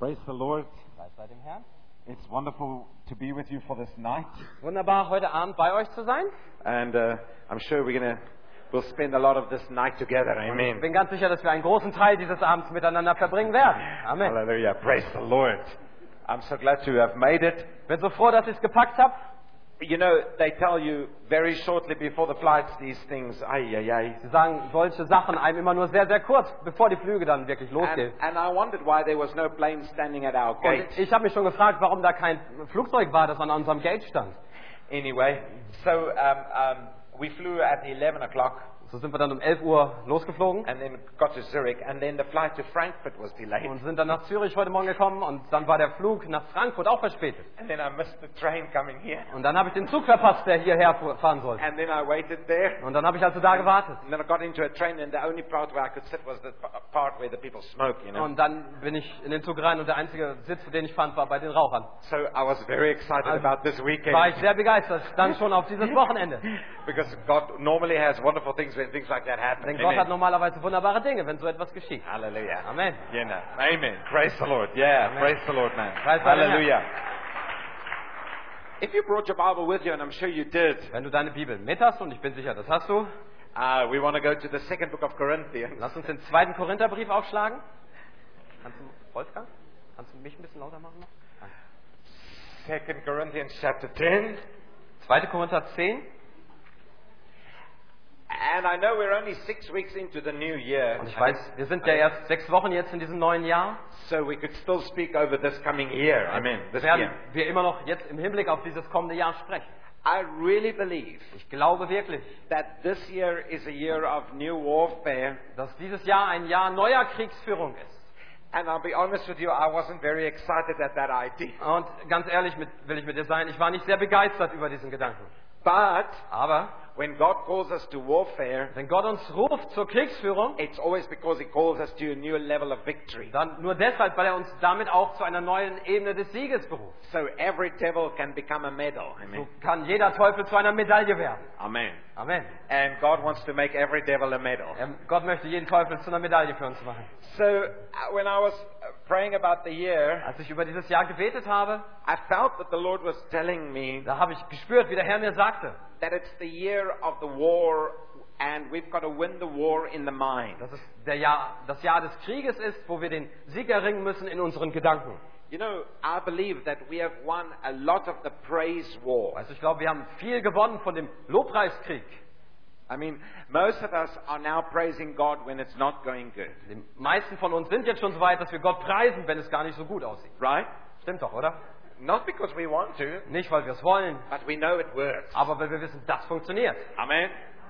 Praise the Lord. Preis sei dem Herrn. It's wonderful to be with you for this night. Wunderbar, heute Abend bei euch zu sein. And I'm sure we'll spend a lot of this night together. Ich Amen. bin ganz sicher, dass wir einen großen Teil dieses Abends miteinander verbringen werden. Amen. Hallelujah. Praise the Lord. I'm so glad to have made it. Ich bin so froh, dass ich es gepackt habe. You know, they tell you very shortly before the flights these things. Sie sagen solche Sachen einem immer nur sehr, sehr kurz, bevor die Flüge dann wirklich losgehen. And I wondered why there was no plane standing at our gate. Und ich habe mich schon gefragt, warum da kein Flugzeug war, das an unserem Gate stand. Anyway, so we flew at 11 o'clock. So sind wir dann um 11 Uhr losgeflogen And then got to Zurich, and then the flight to Frankfurt was delayed. und sind dann nach Zürich heute Morgen gekommen und dann war der Flug nach Frankfurt auch verspätet. And then I missed the train coming here. Und dann habe ich den Zug verpasst, der hierher fahren sollte. And then I waited there. Und dann habe ich also da gewartet. And then I got into a train, and the only part where I could sit was the part where the people smoke, you know. Und dann bin ich in den Zug rein und der einzige Sitz, den ich fand, war bei den Rauchern. So I was very excited Also about this weekend. war ich sehr begeistert, dann schon auf dieses Wochenende. Because God normally has wonderful things when things like that happen. Denn Gott hat normalerweise wunderbare Dinge, wenn so etwas geschieht. Hallelujah. Amen. You know. Amen. Praise the Lord. Yeah. Amen. Praise the Lord, man. Preis sei dem Hallelujah. If you brought your Bible with you, and I'm sure you did, Wenn du deine Bibel mit hast, und ich bin sicher, das hast du, we want to go to the second book of Corinthians. lass uns den 2. Korintherbrief aufschlagen. Wolfgang? Kannst du mich ein bisschen lauter machen noch? Danke. 2 Corinthians chapter 10. 2. Korinther 10. And I know we're only 6 weeks into the new year. Und ich weiß, wir sind ja erst 6 Wochen jetzt in diesem neuen Jahr. So we could still speak over this coming year. Amen. This Werden year. wir immer noch jetzt im Hinblick auf dieses kommende Jahr sprechen. I really believe Ich glaube wirklich, that this year is a year of new warfare. dass dieses Jahr ein Jahr neuer Kriegsführung ist. And I'll be honest with you, I wasn't very excited at that idea. Und ganz ehrlich will ich mit dir sein, ich war nicht sehr begeistert über diesen Gedanken. But Aber when God calls us to warfare, wenn Gott uns ruft zur Kriegsführung, it's always because He calls us to a new level of victory. dann nur deshalb, weil er uns damit auch zu einer neuen Ebene des Sieges beruft. So every devil can become a medal. So Amen. kann jeder Teufel zu einer Medaille werden. Amen. Amen. And God wants to make every devil a medal. Gott möchte jeden Teufel zu einer Medaille für uns machen. So when I was praying about the year, Als ich über dieses Jahr gebetet habe, I felt that the Lord was telling me da habe ich gespürt, wie der Herr mir sagte, that it's the year of the war, and we've got to win the war in the mind. dass es das Jahr des Krieges ist, wo wir den Sieg erringen müssen in unseren Gedanken. You know, I believe that we have won a lot of the praise war. Also ich glaube, wir haben viel gewonnen von dem Lobpreiskrieg. I mean, most of us are now praising God when it's not going good, Die meisten von uns sind jetzt schon so weit, dass wir Gott preisen, wenn es gar nicht so gut aussieht. right? Stimmt doch, oder? Not because we want to, Nicht, weil wir es wollen, but we know it works. aber weil wir wissen, das funktioniert. Amen.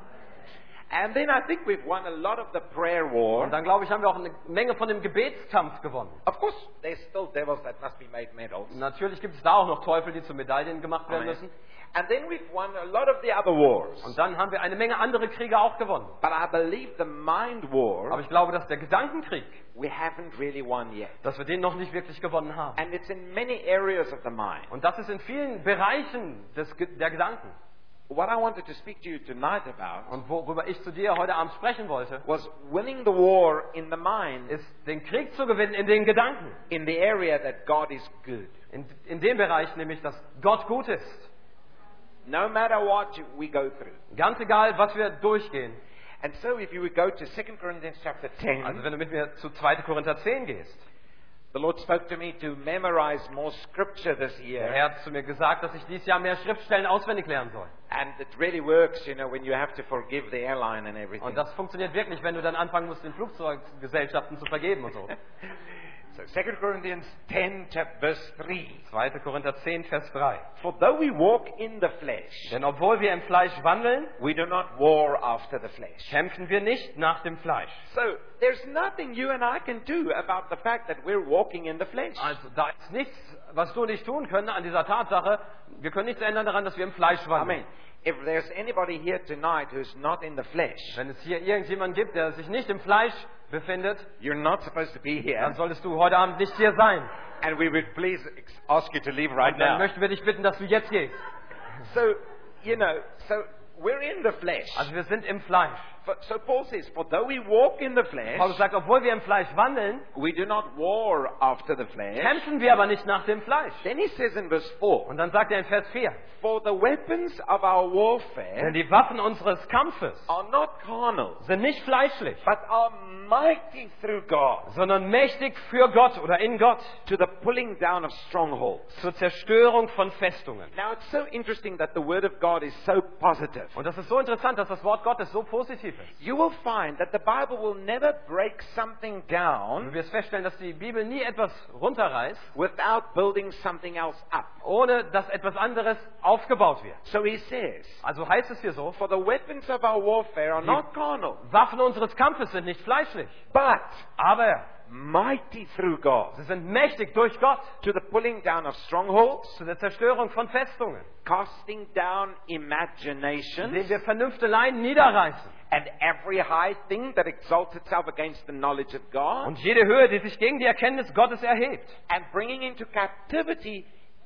And then I think we've won a lot of the prayer war. Und dann, glaube ich, haben wir auch eine Menge von dem Gebetskampf gewonnen. Of course, there's still devils that must be made medals. Natürlich gibt es da auch noch Teufel, die zu Medaillen gemacht werden Amen. müssen. And then we've won a lot of the other wars. Und dann haben wir eine Menge andere Kriege auch gewonnen. But I believe the mind Aber war, ich glaube, dass der Gedankenkrieg, we haven't really won yet. dass wir den noch nicht wirklich gewonnen haben. And it's in many areas of the mind. Und das ist in vielen Bereichen der Gedanken. What I wanted to speak to you tonight about Und worüber ich zu dir heute Abend sprechen wollte, was winning the war in the mind ist, den Krieg zu gewinnen in den Gedanken. in the area that God is good. In dem Bereich nämlich, dass Gott gut ist. No matter what we go through. Ganz egal, was wir durchgehen. And so if you would go to 2 Corinthians chapter 10, Also wenn du mit mir zu 2. Korinther 10 gehst. the Lord spoke to me to memorize more scripture this Der year. Herr hat zu mir gesagt, dass ich dieses Jahr mehr Schriftstellen auswendig lernen soll. And it really works, you know, when you have to forgive the airline and everything. Und das funktioniert wirklich, wenn du dann anfangen musst, den Flugzeuggesellschaften zu vergeben und so. So 2 Corinthians 10 verse 3. 2. Korinther 10, Vers 3. For though we walk in the flesh, Denn obwohl wir im Fleisch wandeln, we do not war after the flesh. kämpfen wir nicht nach dem Fleisch. So there's nothing you and I can do about the fact that we're walking in the flesh. Also da ist nichts, was du und ich tun können an dieser Tatsache. Wir können nichts ändern daran, dass wir im Fleisch I wandeln. mean, if there's anybody here tonight who's not in the flesh, Wenn es hier irgendjemanden gibt, der sich nicht im Fleisch befindet, you're not supposed to be dann here. solltest du heute Abend nicht hier sein. And we would please ask you to leave right Und dann now. möchten wir dich bitten, dass du jetzt gehst. So, you know, so we're in the flesh. Also wir sind im Fleisch. So Paul says, for though we walk in the flesh, Paulus sagt, obwohl wir im Fleisch wandeln, we do not war after the flesh. kämpfen wir aber nicht nach dem Fleisch. Then he says in verse 4, Und dann sagt er in Vers 4, for the weapons of our denn warfare die Waffen unseres Kampfes are not carnal, sind nicht fleischlich, but are mighty through God sondern mächtig für Gott oder in Gott to the pulling down of strongholds. zur Zerstörung von Festungen. Now it's so interesting that the word of God is so positive. Und das ist so interessant, dass das Wort Gottes so positiv ist. You will find that the Bible will never break something Und down du wirst feststellen, dass die Bibel nie etwas runterreißt, without building something else up. ohne dass etwas anderes aufgebaut wird. So he says, Also heißt es hier so, for the weapons of our warfare are not carnal, Waffen unseres Kampfes sind nicht fleischlich, but aber mighty through God sie sind mächtig durch Gott to the pulling down of strongholds, zu der Zerstörung von Festungen, casting down indem imaginations, wir Vernünfteleien niederreißen and every high thing that exalts itself against the knowledge of God, und jede Höhe, die sich gegen die Erkenntnis Gottes erhebt, and bringing into captivity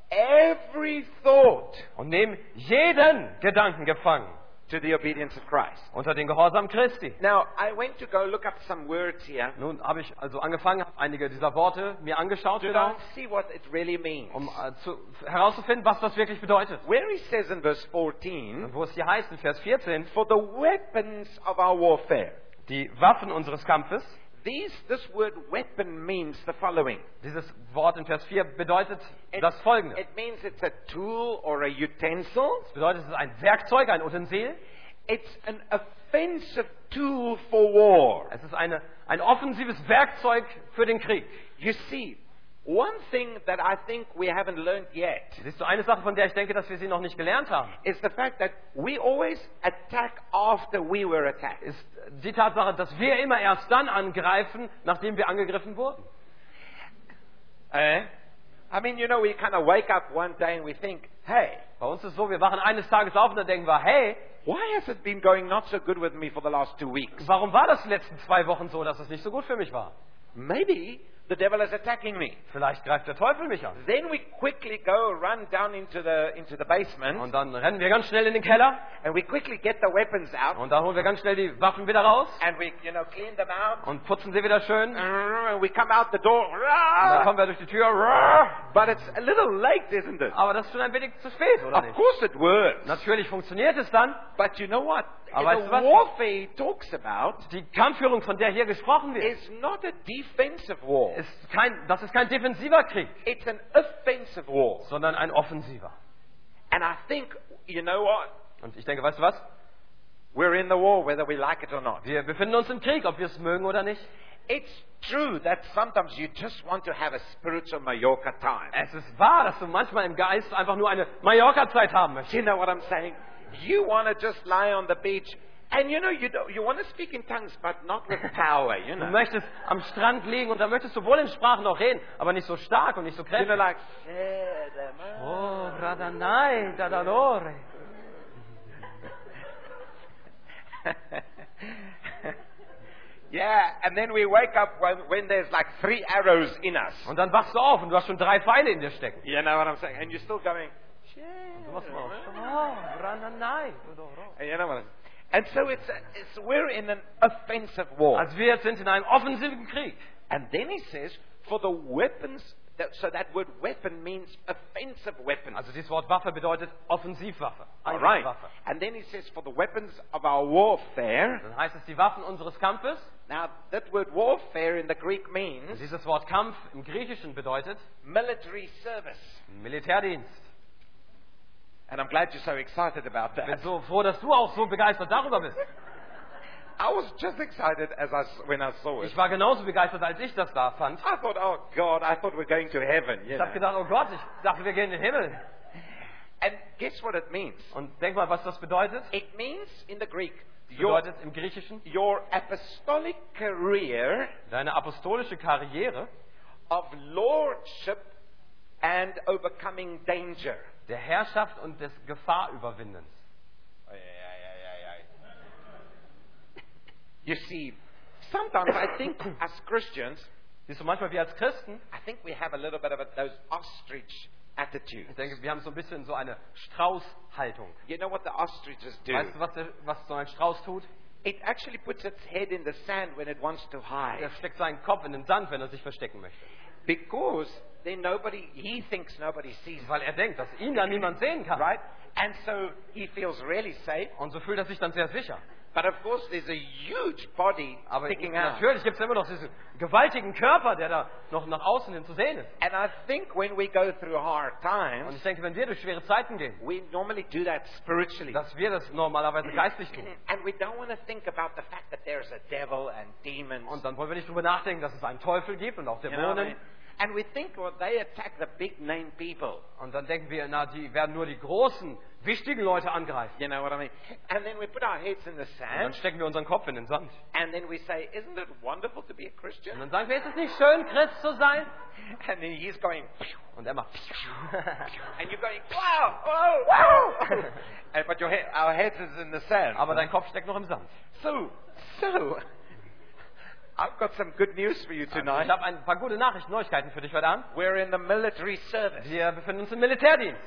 every thought und nehmen jeden Gedanken gefangen to the obedience of Christ. unter den Gehorsam Christi. Now, I went to go look up some words here Nun habe ich also angefangen, habe einige dieser Worte mir angeschaut, to genau, go and see what it really means. herauszufinden, was das wirklich bedeutet. Where he says in verse 14, Und wo es hier heißt in Vers 14, for the weapons of our warfare. die Waffen unseres Kampfes. This word weapon means the following. Dieses Wort in Vers 4 bedeutet das Folgende. It means it's a tool or a utensil. Es bedeutet, es ist ein Werkzeug, ein Utensil. It's an offensive tool for war. Es ist ein offensives Werkzeug für den Krieg. You see, one thing that I think we haven't learned yet Siehst du, eine Sache, von der ich denke, dass wir sie noch nicht gelernt haben, is the fact that we always attack after we were attacked. ist die Tatsache, dass wir immer erst dann angreifen, nachdem wir angegriffen wurden. I mean, you know, we kind of wake up one day and we think, hey, Bei uns ist es so, wir wachen eines Tages auf und dann denken wir, hey, why has it been going not so good with me for the last 2 weeks? warum war das die letzten 2 Wochen so, dass es nicht so gut für mich war? Maybe the devil is attacking me. Vielleicht greift der Teufel mich an. Then we quickly go run down into the basement Und dann rennen wir ganz schnell in den Keller and we quickly get the weapons out und dann holen wir ganz schnell die Waffen wieder raus and we, you know, clean them out. und putzen sie wieder schön. Und And we come out the door. dann kommen wir durch die Tür. But it's a little late, isn't it? Aber das ist schon ein wenig zu spät, oder Of nicht? course it works. Natürlich funktioniert es dann. But you know what? Aber weißt The du was? warfare he talks about Die Kampfführung, von der hier gesprochen wird, is not a defensive war. das ist kein defensiver Krieg, It's an offensive war. sondern ein offensiver. And I think, you know what? Und ich denke, weißt du was? We're in the war whether we like it or not. Wir befinden uns im Krieg, ob wir es mögen oder nicht. It's true that sometimes you just want to have a spiritual Mallorca time. Es ist wahr, dass du manchmal im Geist einfach nur eine Mallorca-Zeit haben möchtest. You know what I'm saying? You want to just lie on the beach and you know you want to speak in tongues but not with power, you Du know. möchtest am Strand liegen und da möchtest du wohl in Sprachen auch reden, aber nicht so stark und nicht so You know, kräftig. like, Oh, Radanai, Dadalore. yeah, and then we wake up when there's like 3 arrows in us. Und dann wachst du auf und du hast schon 3 Pfeile in dir stecken. You know what I'm saying? And you're still going, Du wachst auf. Oh, Radanai, Dadalore. you know what I'm saying? And so we're in an offensive war. Also wir sind in einem offensiven Krieg. And then he says, for the weapons, so that word weapon means offensive weapons. Also dieses Wort Waffe bedeutet Offensivwaffe. All right. Angriffswaffe. And then he says, for the weapons of our warfare. Dann heißt es die Waffen unseres Kampfes. Now, that word warfare in the Greek Und means dieses Wort Kampf im Griechischen bedeutet military service. Militärdienst. And I'm glad you're so excited about Ich bin that. so froh, dass du auch so begeistert darüber bist. I was just excited when I saw it. Ich war genauso begeistert, als ich das da fand. I thought, oh God, I thought we're going to heaven. You Ich know. habe gedacht, oh Gott, ich dachte, wir gehen in den Himmel. And guess what it means? Und denk mal, was das bedeutet. It means in the Greek, Das bedeutet im Griechischen, your apostolic career deine apostolische Karriere of lordship and overcoming danger. der Herrschaft und des Gefahrüberwindens. You see, sometimes I think as Christians, Siehst du, manchmal wir als Christen, I think we have a little bit of those ostrich attitudes. ich denke, wir haben so ein bisschen so eine Straußhaltung. You know what the ostriches do? Weißt du, was so ein Strauß tut? it actually puts its head in the sand when it wants to hide. Er steckt seinen Kopf in den Sand, wenn er sich verstecken möchte. Because then he thinks nobody sees him. Weil er denkt, dass ihn dann niemand sehen kann. Right? And so he feels really safe. Und so fühlt er sich dann sehr sicher. But of course there's a huge body Aber sticking out. natürlich gibt es immer noch diesen gewaltigen Körper, der da noch nach außen hin zu sehen ist. And I think when we go through hard Und times, ich denke, wenn wir durch schwere Zeiten gehen, we normally do that spiritually. dass wir das normalerweise geistlich tun. And we don't want to think about the fact that there's a devil and demons. Und dann wollen wir nicht drüber nachdenken, dass es einen Teufel gibt und auch You know what I Dämonen. mean? And we think, well, they attack the big name people. Und dann denken wir, na, die werden nur die großen, wichtigen Leute angreifen. You know what I mean? And then we put our heads in the Und dann sand, stecken wir unseren Kopf in den Sand. and then we say, isn't it wonderful to be a Und Christian? dann sagen wir, ist es nicht schön, Christ zu sein? And then he's going, Und er macht. and you're going, wow, wow, wow. And, but our heads is in the sand. Aber dein Kopf steckt noch im Sand. So, I've got some good news for you Ich tonight. habe ein paar gute Neuigkeiten für dich heute Abend. We're in the military service. Wir befinden uns im Militärdienst.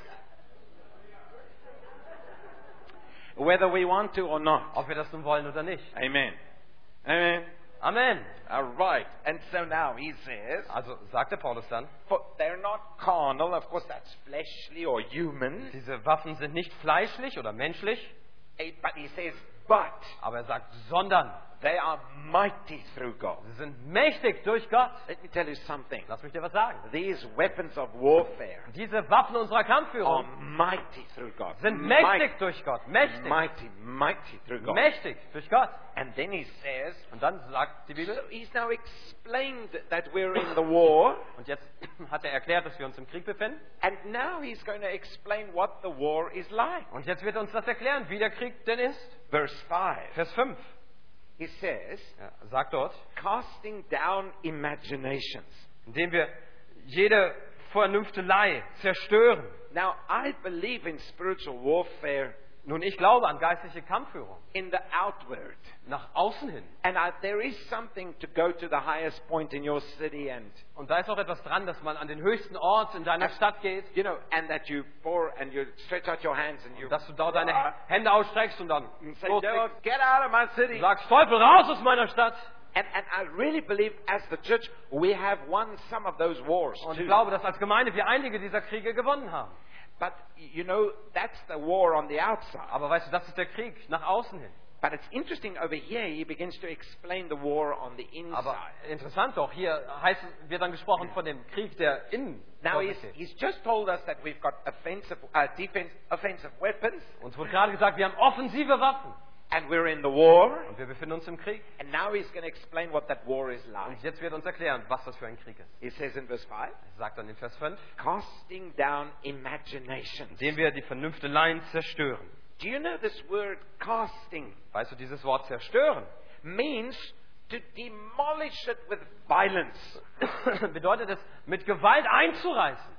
Whether we want to or not. Ob wir das nun wollen oder nicht. Amen. Amen. Amen. All right. And so now he says, Also sagte Paulus dann, for they're not carnal. Of course, that's fleshly or human. diese Waffen sind nicht fleischlich oder menschlich, But he says, but aber er sagt, sondern they are mighty through God. sie sind mächtig durch Gott. Let me tell you something. Lass mich dir was sagen. These weapons of warfare Diese Waffen unserer are Kampfführung mighty through God. sind mächtig durch Gott. Mächtig. Mighty through God. Mächtig durch Gott. And then he says, Und dann sagt die so Bibel, he's now explained that we're in the war, und jetzt hat er erklärt, dass wir uns im Krieg befinden. and now he's going to explain what the war is like. Und jetzt wird er uns das erklären, wie der Krieg denn ist. Verse 5. Vers 5. He says, Sagt dort, casting down imaginations. indem wir jede Vernünftelei zerstören. Now, I believe in spiritual warfare Nun, ich glaube an geistliche Kampfführung. in the outward. Nach außen hin. And there is something to go to the highest point in your city and, Und da ist auch etwas dran, dass man an den höchsten Ort in deiner Stadt geht. you know, and that you pour and you stretch out your hands and you Dass du da deine Hände ausstreckst und dann say, devil, get out of my city. sagst, Teufel, raus aus meiner Stadt. And I really believe as the church we have won some of those wars Und too. ich glaube, dass als Gemeinde wir einige dieser Kriege gewonnen haben. But, you know, that's the war on the outside. Aber weißt du, das ist der Krieg nach außen hin. But it's interesting over here, he begins to explain the war on the Aber inside. interessant doch, hier wird dann gesprochen von dem Krieg, der innen Now steht. he's just told us that we've got offensive weapons, Uns wurde gerade gesagt, wir haben offensive Waffen. and we're in the war. Und wir befinden uns im Krieg. And now he's going to explain what that war is like. Und jetzt wird uns erklären, was das für ein Krieg ist. He says in verse 5, Er sagt dann in Vers 5, casting down imaginations. indem wir die Vernünfteleien zerstören. Do you know this word casting Weißt du, dieses Wort zerstören means to demolish it with violence. bedeutet es, mit Gewalt einzureißen.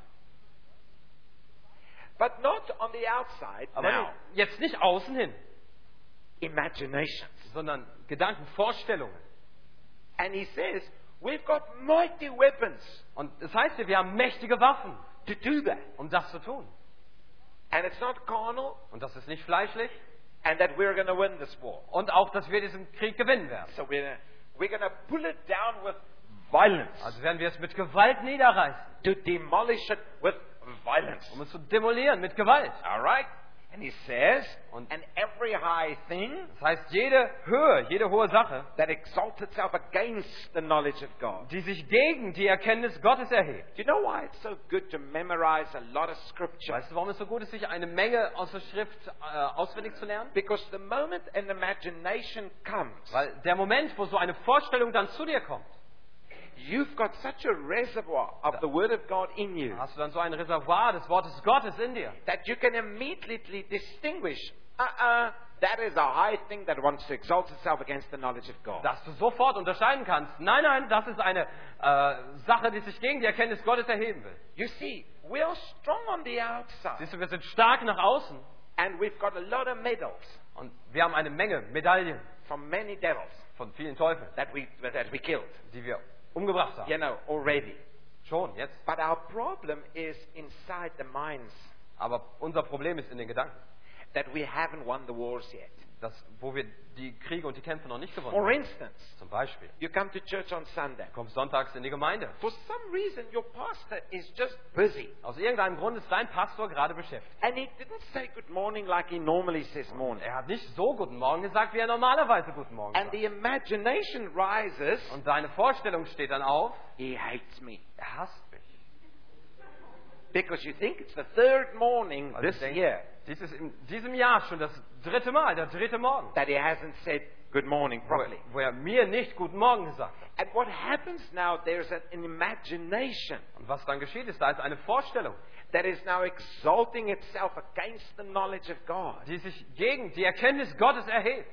But not on the outside Aber now. jetzt nicht außen hin, Imaginations. sondern Gedanken, Vorstellungen. And he says, we've got mighty weapons Und das heißt ja, wir haben mächtige Waffen, to do that. um das zu tun. And it's not carnal, Und das ist nicht fleischlich. and that we're going to win this war. Und auch, dass wir diesen Krieg gewinnen werden. So we're going to pull it down with violence. Also werden wir es mit Gewalt niederreißen, To demolish it with violence. um es zu demolieren mit Gewalt. All right? And he says, Und- and every high thing Das heißt, jede Höhe, jede hohe Sache, that exalts itself against the knowledge of God. die sich gegen die Erkenntnis Gottes erhebt. Do you know why it's so good to memorize a lot of scripture? Weißt du, warum es so gut ist, sich eine Menge aus der Schrift auswendig zu lernen? Because the moment an imagination comes, Weil der Moment, wo so eine Vorstellung dann zu dir kommt, you've got such a reservoir of the Word of God in you hast du dann so ein Reservoir des Wortes Gottes in dir, that you can immediately distinguish, that is a high thing that wants to exalt itself against the knowledge of God. dass du sofort unterscheiden kannst. Nein, nein, das ist eine Sache, die sich gegen die Erkenntnis Gottes erheben will. You see, we are strong on the outside, Siehst du, wir sind stark nach außen and we've got a lot of medals und wir haben eine Menge Medaillen from many devils von vielen Teufeln, that we killed, die wir umgebracht haben. you know, already. Schon, jetzt. But our problem is inside the minds Aber unser Problem ist in den Gedanken, that we haven't won the wars yet. wo wir die Kriege und die Kämpfe noch nicht gewonnen For haben. instance, Zum Beispiel, you come to church on Sunday. du kommst sonntags in die Gemeinde. For some reason, your pastor is just busy. Aus irgendeinem Grund ist dein Pastor gerade beschäftigt. And he didn't say good morning like he normally says morning. Er hat nicht so Guten Morgen gesagt, wie er normalerweise Guten Morgen And sagt. the imagination rises, Und deine Vorstellung steht dann auf, he hates me. er hasst mich. Because you think it's the third morning Weil du this denkst, year dies ist in diesem Jahr schon das dritte Mal, der dritte Morgen, that he hasn't said good morning properly. wo er mir nicht Guten Morgen gesagt hat. And what happens now, there's an imagination Und was dann geschieht, ist, da ist eine Vorstellung, that is now exalting itself against the knowledge of God. die sich gegen die Erkenntnis Gottes erhebt.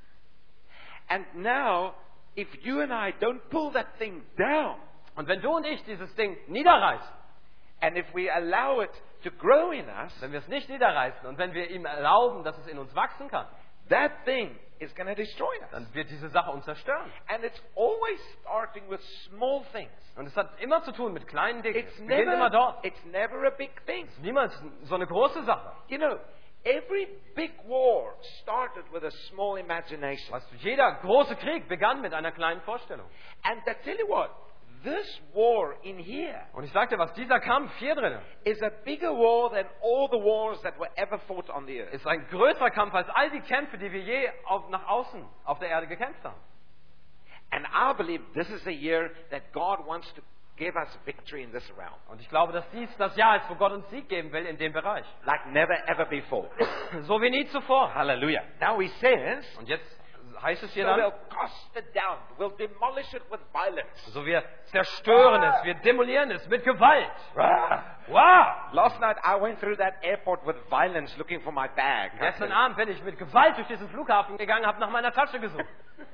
And now, if you and I don't pull that thing down, Und wenn du und ich dieses Ding niederreißen, and if we allow it to grow in us, wenn wir es nicht niederreißen und wenn wir ihm erlauben, dass es in uns wachsen kann, that thing is going to destroy us. dann wird diese Sache uns zerstören. And it's always starting with small things. Und es hat immer zu tun mit kleinen Dingen. It's Es beginnt immer dort. it's never a big thing. Niemals so eine große Sache. You know, every big war started with a small imagination. Weißt du, jeder große Krieg begann mit einer kleinen Vorstellung. And I tell you what, this war in here Und ich sagte, was dieser Kampf hier drin is a bigger war than all the wars that were ever fought on the earth. ist ein größerer Kampf als all die Kämpfe, die wir je nach außen auf der Erde gekämpft haben. And I believe this is a year that God wants to give us victory in this realm, Und ich glaube, dass dies das Jahr ist, wo Gott uns Sieg geben will in dem Bereich. like never ever before. So wie nie zuvor. Hallelujah. Now he says, Und jetzt heißt es so hier dann, we'll cast it down, we'll demolish it with violence. so wir zerstören es, wir demolieren es mit Gewalt. Wow! Last night I went through that airport with violence looking for my bag. Gestern Abend bin ich mit Gewalt durch diesen Flughafen gegangen, habe nach meiner Tasche gesucht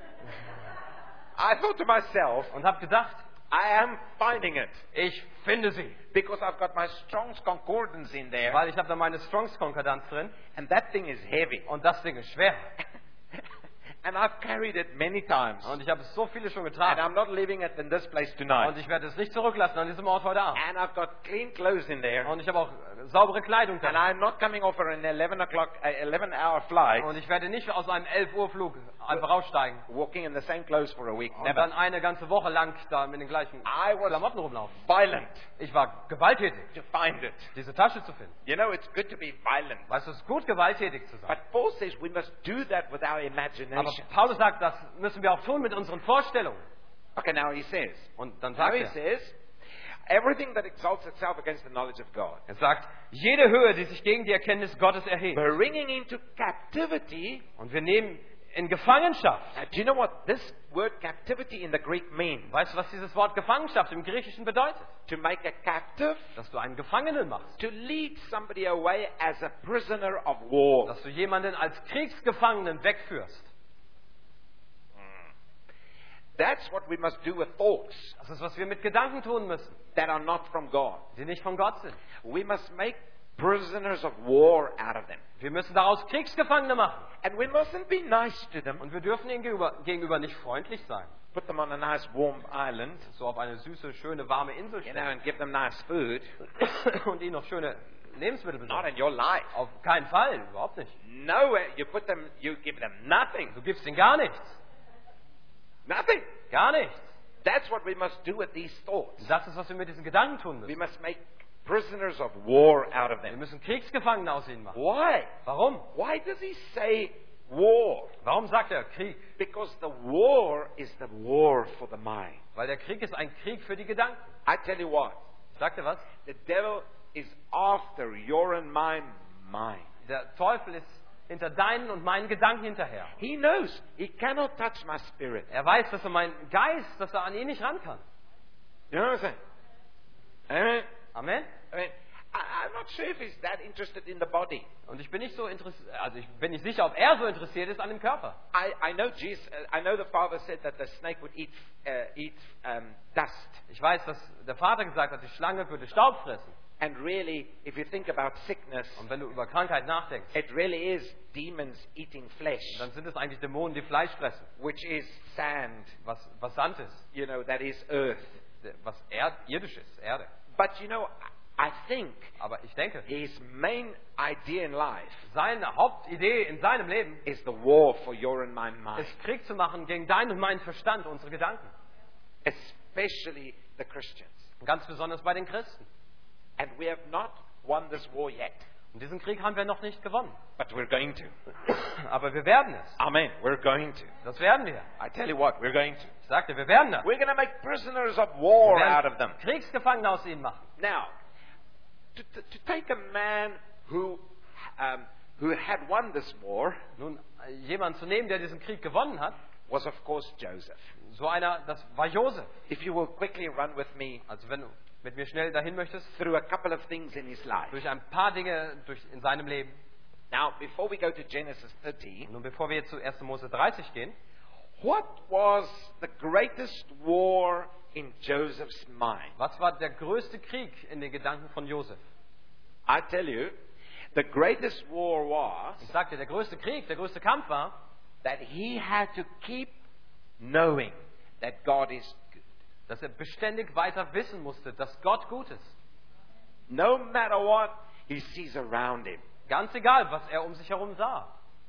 I thought to myself, und habe gedacht, I am finding it ich finde sie. because I've got my Strong's Concordance in there, Weil ich habe da meine Strongs Konkordanz drin and that thing is heavy. und das Ding ist schwer. And I've carried it many times. Und ich habe es so viele schon And getragen. I'm not leaving it in this place tonight. Und ich werde es nicht zurücklassen an diesem Ort heute Abend. And I've got clean clothes in there. Und ich habe auch saubere Kleidung And da. I'm not coming off an 11-hour flight, Und ich werde nicht aus einem 11 Uhr Flug einfach aussteigen walking in the same clothes for a week. und Never. dann eine ganze Woche lang da mit den gleichen I was Klamotten rumlaufen. violent Ich war gewalttätig, to find it. diese Tasche zu finden. You know, it's good to be violent. Weißt du, es ist gut, gewalttätig zu sein. But Paul says we must do that with our Aber imagination. Paulus sagt, das müssen wir auch tun mit unseren Vorstellungen. Okay, now he says. Und dann Now sagt he er, says, everything that exalts itself against the knowledge of God, er sagt, jede Höhe, die sich gegen die Erkenntnis Gottes erhebt. bringing into captivity. Und wir nehmen in Gefangenschaft. Do you know what this word captivity in the Greek means? Weißt du, was dieses Wort Gefangenschaft im Griechischen bedeutet? To make a captive, Dass du einen Gefangenen machst. to lead somebody away as a prisoner of war. Dass du jemanden als Kriegsgefangenen wegführst. That's what we must do with thoughts Das ist, was wir mit Gedanken tun müssen, that are not from God. die nicht von Gott sind. We must make prisoners of war out of them. Wir müssen daraus Kriegsgefangene machen. And we mustn't be nice to them. Und wir dürfen ihnen gegenüber nicht freundlich sein. Put them on a nice warm island, So auf eine süße, schöne, warme Insel you know, stellen and give them nice food. und ihnen noch schöne Lebensmittel Not besorgen. in your life. Auf keinen Fall, überhaupt nicht. Nowhere. You give them nothing. Du gibst ihnen gar nichts. Nothing. Gar nichts. That's what we must do with these thoughts. Das ist, was wir mit diesen Gedanken tun We müssen. must make prisoners of war out of Wir them. müssen Kriegsgefangene aus ihnen machen. Why? Warum? Why does he say war? Warum sagt er Krieg? Because the war is the war for the mind. Weil der Krieg ist ein Krieg für die Gedanken. I tell you what, Sagt er was? the devil is after your and my mind. Der Teufel ist hinter deinen und meinen Gedanken hinterher. He knows he cannot touch my spirit. Er weiß, dass er mein Geist, dass er an ihn nicht ran kann. You know what I'm saying? Amen. Amen? I'm not sure if he's that interested in the body. Und ich bin nicht so interessiert, also ich bin nicht sicher, ob er so interessiert ist an dem Körper. I know Jesus. I know the Father said that the snake would eat dust. Ich weiß, dass der Vater gesagt hat, die Schlange würde Staub fressen. And really, if you think about sickness, Und wenn du über Krankheit nachdenkst, it really is demons eating flesh, dann sind es eigentlich Dämonen, die Fleisch fressen. which is sand. Was Sand ist. You know, that is earth. Was irdisch ist, Erde. But you know, I think Aber ich denke, his main idea in life seine Hauptidee in seinem Leben is the war for your and my mind, ist, Krieg zu machen gegen deinen und meinen Verstand, unsere Gedanken. especially the Christians. Und ganz besonders bei den Christen. And we have not won this war yet, Und diesen Krieg haben wir noch nicht gewonnen. but we're going to. Aber wir werden es. Amen. We're going to. Das werden wir. I tell you what, we're going to. Ich sagte, wir werden das. We're going to make prisoners of Wir war out of them. werden Kriegsgefangene aus ihnen machen. Now, to take a man who had won this war Nun, jemand zu nehmen, der diesen Krieg gewonnen hat, was, of course, Joseph. so einer, das war Josef. If you will quickly run with me Also wenn du mit mir schnell dahin möchtest, through a couple of things in his life. durch ein paar Dinge in seinem Leben. Now, before we go to Genesis 30, Und nun, bevor wir jetzt zu 1. Mose 30 gehen, what was the greatest war in Joseph's mind? was war der größte Krieg in den Gedanken von Josef? I tell you, the greatest war was Ich sagte, der größte Krieg, der größte Kampf war, that he had to keep knowing that God is good. dass er beständig weiter wissen musste, dass Gott gut ist. No matter what he sees around him. Ganz egal, was er um sich herum sah.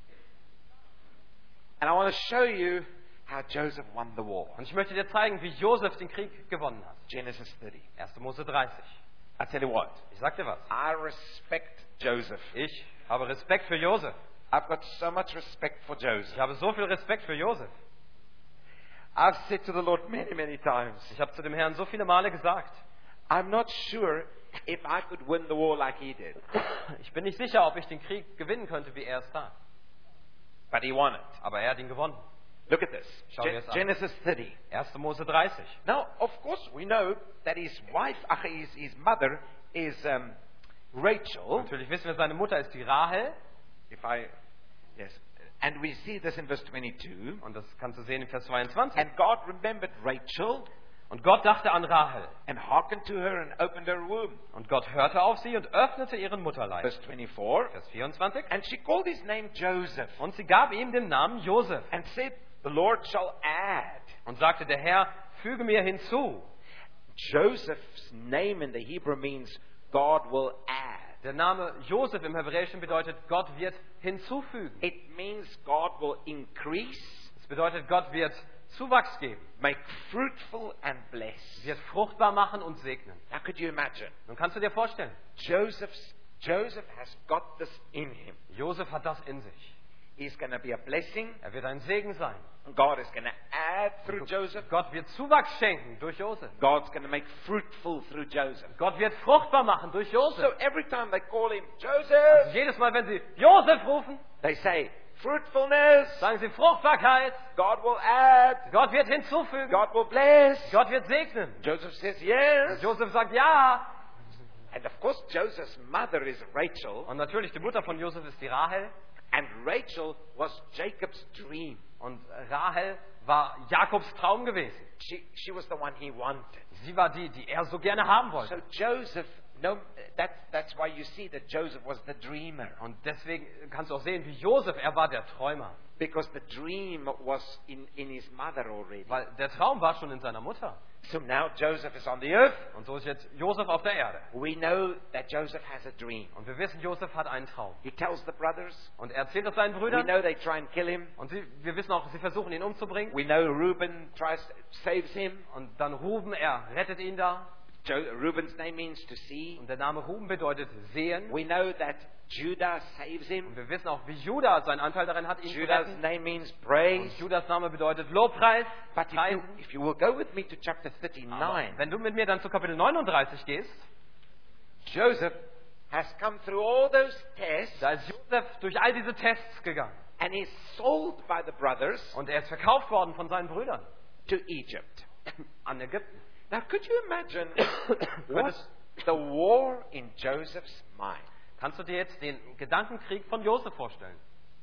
And I want to show you how Joseph won the war. Und ich möchte dir zeigen, wie Josef den Krieg gewonnen hat. Genesis 30. 1. Mose 30. I tell you what, Ich sag dir was. I respect Joseph. Ich habe Respekt für Josef. I've got so much respect for Joseph. Ich habe so viel Respekt für Josef. I've said to the Lord many, many times, Ich habe zu dem Herrn so viele Male gesagt, I'm not sure if I could win the war like he did. ich bin nicht sicher, ob ich den Krieg gewinnen könnte, wie er es tat. But he won it. Aber er hat ihn gewonnen. Look at this. Schauen wir es an. Genesis 30. 1. Mose 30. Now, of course, we know that his wife, his mother, is Rachel. Natürlich wissen wir, seine Mutter ist die Rahel. Yes. And we see this in verse 22. Und das kannst du sehen in Vers 22. And God remembered Rachel Und Gott dachte an Rahel. and hearkened to her and opened her womb. Und Gott hörte auf sie und öffnete ihren Mutterleib. Verse 24. Vers 24. And she called his name Joseph Und sie gab ihm den Namen Josef and said, The Lord shall add. und sagte, der Herr füge mir hinzu. Joseph's name in the Hebrew means God will add. Der Name Josef im Hebräischen bedeutet, Gott wird hinzufügen. It means God will increase, Es bedeutet, Gott wird Zuwachs geben, make fruitful and bless. wird fruchtbar machen und segnen. Now could you imagine? Nun kannst du dir vorstellen, Joseph has got this in him. Josef hat das in sich. He's going to be a blessing. Er wird ein Segen sein. And God is going to add through Joseph. Gott wird Zuwachs schenken durch Josef. God's going to make fruitful through Joseph. Gott wird fruchtbar machen durch So Josef. every time they call him Joseph, Jedes Mal, wenn sie Josef rufen, they say fruitfulness. sagen sie Fruchtbarkeit. God will add. Gott wird hinzufügen. God will bless. Gott wird segnen. Joseph says yes. Josef sagt ja. And of course, Joseph's mother is Rachel. Und natürlich, die Mutter von Josef ist die Rahel. And Rachel was Jacob's dream. Und Rahel war Jakobs Traum gewesen. She was the one he wanted. Sie war die, die er so gerne haben wollte. So Joseph, that's why you see that Joseph was the dreamer. Und deswegen kannst du auch sehen, wie Josef, er war der Träumer. Because the dream was in his mother already. Weil der Traum war schon in seiner Mutter. So now Joseph is on the earth. Und so ist jetzt Josef auf der Erde. We know that Joseph has a dream. Und wir wissen, Josef hat einen Traum. He tells the brothers. Und er erzählt es seinen We Brüdern. know they try and kill him. Und wir wissen auch, sie versuchen ihn umzubringen. We know Reuben saves him. Und dann Ruben, er rettet ihn da. Reuben's name means to see. Und der Name Ruben bedeutet sehen. We know that Judah saves Und him. wir wissen auch, wie Judah seinen Anteil darin hat, ihn zu Judah's retten. name means Und praise. Judas Name bedeutet Lobpreis. But Preisen. if you will go with me to chapter Aber 39, wenn du mit mir dann zu Kapitel 39 gehst, Joseph has come through all those tests da ist Josef durch all diese Tests gegangen. and is sold by the brothers Und er ist verkauft worden von seinen Brüdern to Egypt. an Ägypten. Now, could you imagine what the war in Joseph's mind? Kannst du dir jetzt den Gedankenkrieg von Josef vorstellen?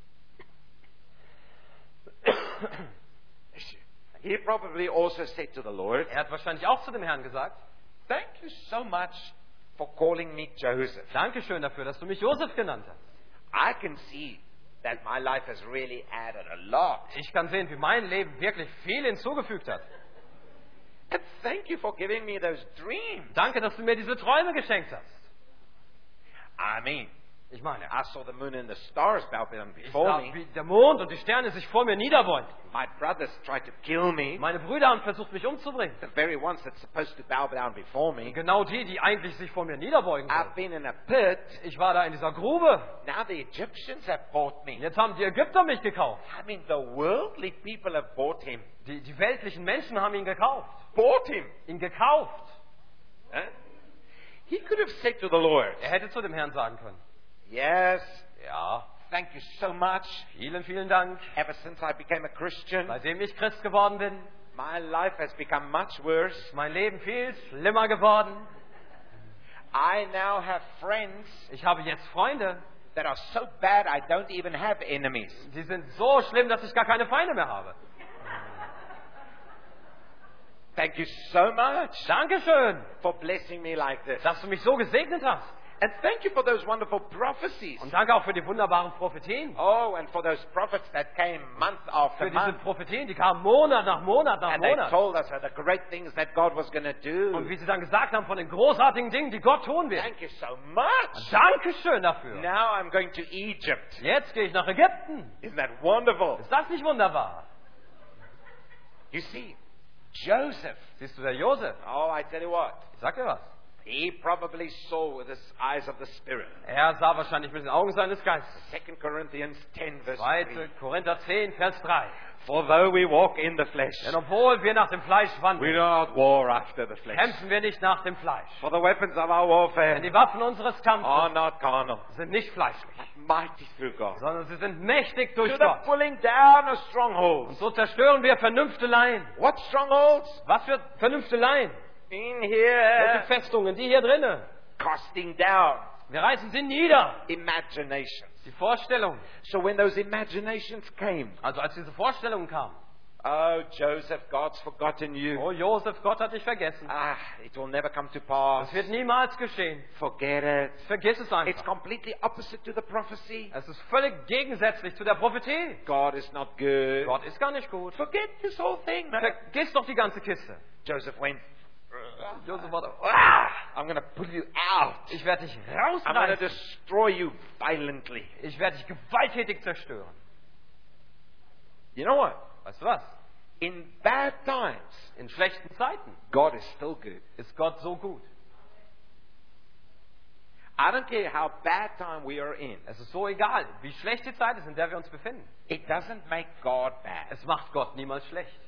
He probably also said to the Lord, Er hat wahrscheinlich auch zu dem Herrn gesagt, Thank you so much for calling me Joseph. Dankeschön dafür, dass du mich Josef genannt hast. I can see that my life has really added a lot. Ich kann sehen, wie mein Leben wirklich viel hinzugefügt hat. And thank you for giving me those dreams. Danke, dass du mir diese Träume geschenkt hast. I mean, Ich meine, I saw the moon and the stars bow down ich before sah, me. wie der Mond und die Sterne sich vor mir niederbeugten. My brothers tried to kill me. Meine Brüder haben versucht, mich umzubringen. The very ones that's supposed to bow down before me. Genau die, die eigentlich sich vor mir niederbeugen I've sollten. been in a pit. Ich war da in dieser Grube. Now the Egyptians have bought Und me. jetzt haben die Ägypter mich gekauft. I mean, the worldly people have bought him. Die weltlichen Menschen haben ihn gekauft. Bought him. Ihn gekauft. Huh? He could have said to the Lord, Er hätte zu dem Herrn sagen können. yes, Ja, thank you so much. vielen, vielen Dank. Ever since I became a Christian, Seitdem ich Christ geworden bin, my life has become much worse. ist mein Leben viel schlimmer geworden. I now have friends Ich habe jetzt Freunde, that are so bad I don't even have enemies. die sind so schlimm, dass ich gar keine Feinde mehr habe. Thank you so much Dankeschön, for blessing me like this. dass du mich so gesegnet hast. And thank you for those wonderful prophecies. Und danke auch für die wunderbaren Prophetien. Oh, and for those prophets that came month after Für diese month. Prophetien, die kamen Monat nach Monat nach And they Monat. told us of the great things that God was going to Und do. wie sie dann gesagt haben von den großartigen Dingen, die Gott tun wird. Thank you so much. Dankeschön dafür. Now I'm going to Egypt. Jetzt gehe ich nach Ägypten. Isn't that wonderful? Ist das nicht wunderbar? You see, Joseph. Siehst du, der Josef? Oh, I tell you what. Ich sag dir was. He probably saw with his eyes of the Spirit. Er sah wahrscheinlich mit den Augen seines Geistes. 2 Corinthians 10 verse 2. 3. Korinther 10, Vers 3. For though we walk in the flesh, Denn obwohl wir nach dem Fleisch we wandeln, do not war after the flesh. kämpfen wir nicht nach dem Fleisch. For the weapons of our Denn warfare die Waffen unseres are Kampfes not carnal, sind nicht fleischlich, mighty through God. sondern sie sind mächtig durch To the Gott. pulling down of Und strongholds. so zerstören wir Vernünfteleien. What strongholds? Was für Vernünfteleien? In Welche here. Festungen? Die hier drinnen. Casting down Wir reißen sie nieder. imaginations. Die Vorstellungen. So when those imaginations came, Also als diese Vorstellungen kamen. oh, Joseph, God's forgotten you. Oh Josef, Gott hat dich vergessen. Ah, it will never come to pass. Das wird niemals geschehen. Forget it. Vergiss es It's einfach. completely opposite to the prophecy. Es ist völlig gegensätzlich zu der Prophetie. God is not good. Gott ist gar nicht gut. Forget this whole thing. Man. Vergiss doch die ganze Kiste. Joseph went, Josef war da. I'm going to pull you out. Ich werde dich I'm going to rausreißen. destroy you violently. Ich werde dich gewalttätig zerstören. You know what? Weißt du was? In bad times, In schlechten Zeiten God is still good. ist Gott so gut. I don't care how bad time we are in. Es ist so egal, wie schlecht die Zeit ist, in der wir uns befinden. It doesn't make God bad. Es macht Gott niemals schlecht.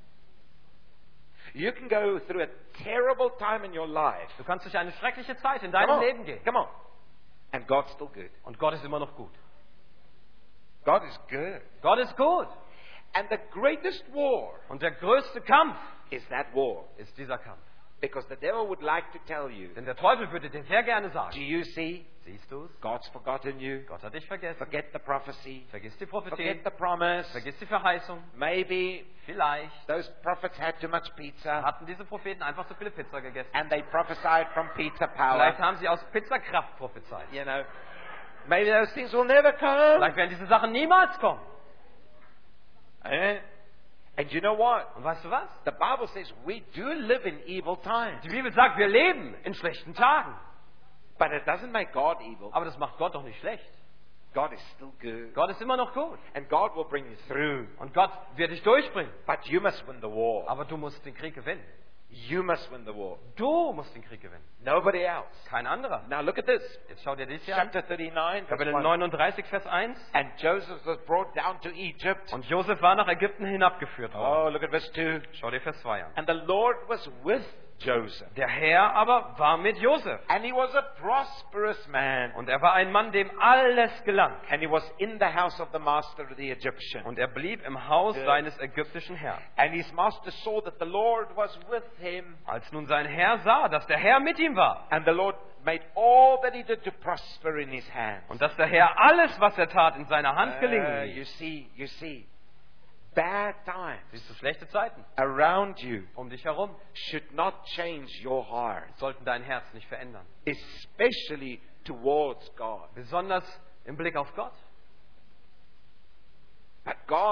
You can go through a terrible time in your life. Du kannst durch eine schreckliche Zeit in Come deinem on. Leben gehen. Come on. And God's still good. Und Gott ist immer noch gut. God is good. Gott ist gut. And the greatest war Und der größte Kampf is that war. ist dieser Kampf. Because the devil would like to tell you, Denn der Teufel würde dir sehr gerne do sagen, you see? siehst du es? God's forgotten you. Gott hat dich vergessen. Forget the prophecy. Vergiss die Forget Prophetie. the promise. Vergiss die Verheißung. Maybe Vielleicht those prophets had too much pizza hatten diese Propheten einfach zu viele Pizza gegessen. and they prophesied from pizza Vielleicht power. haben sie aus Pizzakraft prophezeit. You know, maybe those things will never come. Vielleicht werden diese Sachen niemals kommen. Eh? And you know what? Und weißt du was? The Bible says we do live in evil times. Die Bibel sagt, wir leben in schlechten Tagen. But it doesn't make God evil. Aber das macht Gott doch nicht schlecht. God is still good. Gott ist immer noch gut. And God will bring you through. Und Gott wird dich durchbringen. But you must win the war. Aber du musst den Krieg gewinnen. You must win the war. Du musst den Krieg gewinnen. Nobody else. Kein anderer. Now look at this. Jetzt schau dir dies hier an. Chapter 39, verse Kapitel 1. 39, Vers 1. And Joseph was brought down to Egypt. Und Josef war nach Ägypten hinabgeführt worden. Oh, look at verse 2. Schau dir Vers 2 an. And the Lord was with Joseph. Der Herr aber war mit Josef. And he was a prosperous man. Und er war ein Mann, dem alles gelang. And he was in the house of the master of the Egyptian. Und er blieb im Haus Ja. seines ägyptischen Herrn. And his master saw that the Lord was with him. Als nun sein Herr sah, dass der Herr mit ihm war And the Lord made all that he did to prosper in his hands. und dass der Herr alles, was er tat, in seiner Hand gelingen ließ. You see, bad times Siehst du, schlechte Zeiten around you um dich herum should not change your heart, sollten dein Herz nicht verändern. especially towards God. Besonders im Blick auf Gott. But God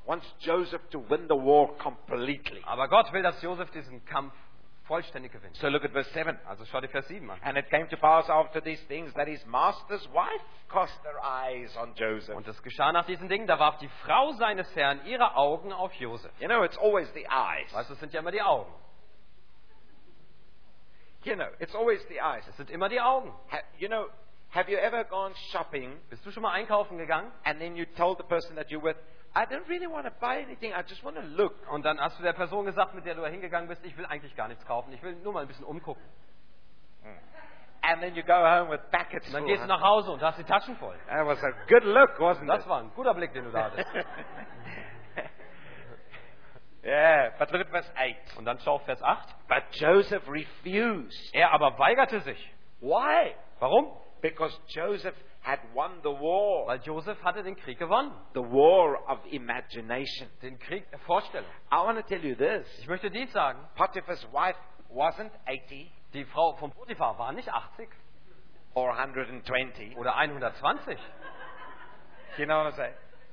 wants Joseph to win the war completely. Aber Gott will, dass Josef diesen Kampf vollständig gewinnt. So look at verse 7. Also schau dir Vers 7 an. And it came to pass after these things that his master's wife cast her eyes on Joseph. Und es geschah nach diesen Dingen, da warf die Frau seines Herrn ihre Augen auf Josef. You know, it's always the eyes. Weißt du, es sind ja immer die Augen. You know, it's always the eyes. Es sind immer die Augen. Have you ever gone shopping Bist du schon mal einkaufen gegangen? and then you told the person that you're with, I don't really want to buy anything, I just want to look. Und dann hast du der Person gesagt, mit der du da hingegangen bist, ich will eigentlich gar nichts kaufen, ich will nur mal ein bisschen umgucken. And then you go home with buckets Und dann full. gehst du nach Hause und hast die Taschen voll. That was a good look, wasn't Das it? war ein guter Blick, den du da hattest. Yeah, but look at verse 8. Und dann schau auf Vers 8. But Joseph refused. Er aber weigerte sich. Why? Warum? Because Joseph had won the war. Weil Josef hatte den Krieg gewonnen. The war of imagination. Den Krieg der Vorstellung. I want to tell you this. Ich möchte dies sagen. Potiphar's wife wasn't 80 Die Frau von Potiphar war nicht 80 or 120. oder 120. You know what I'm saying?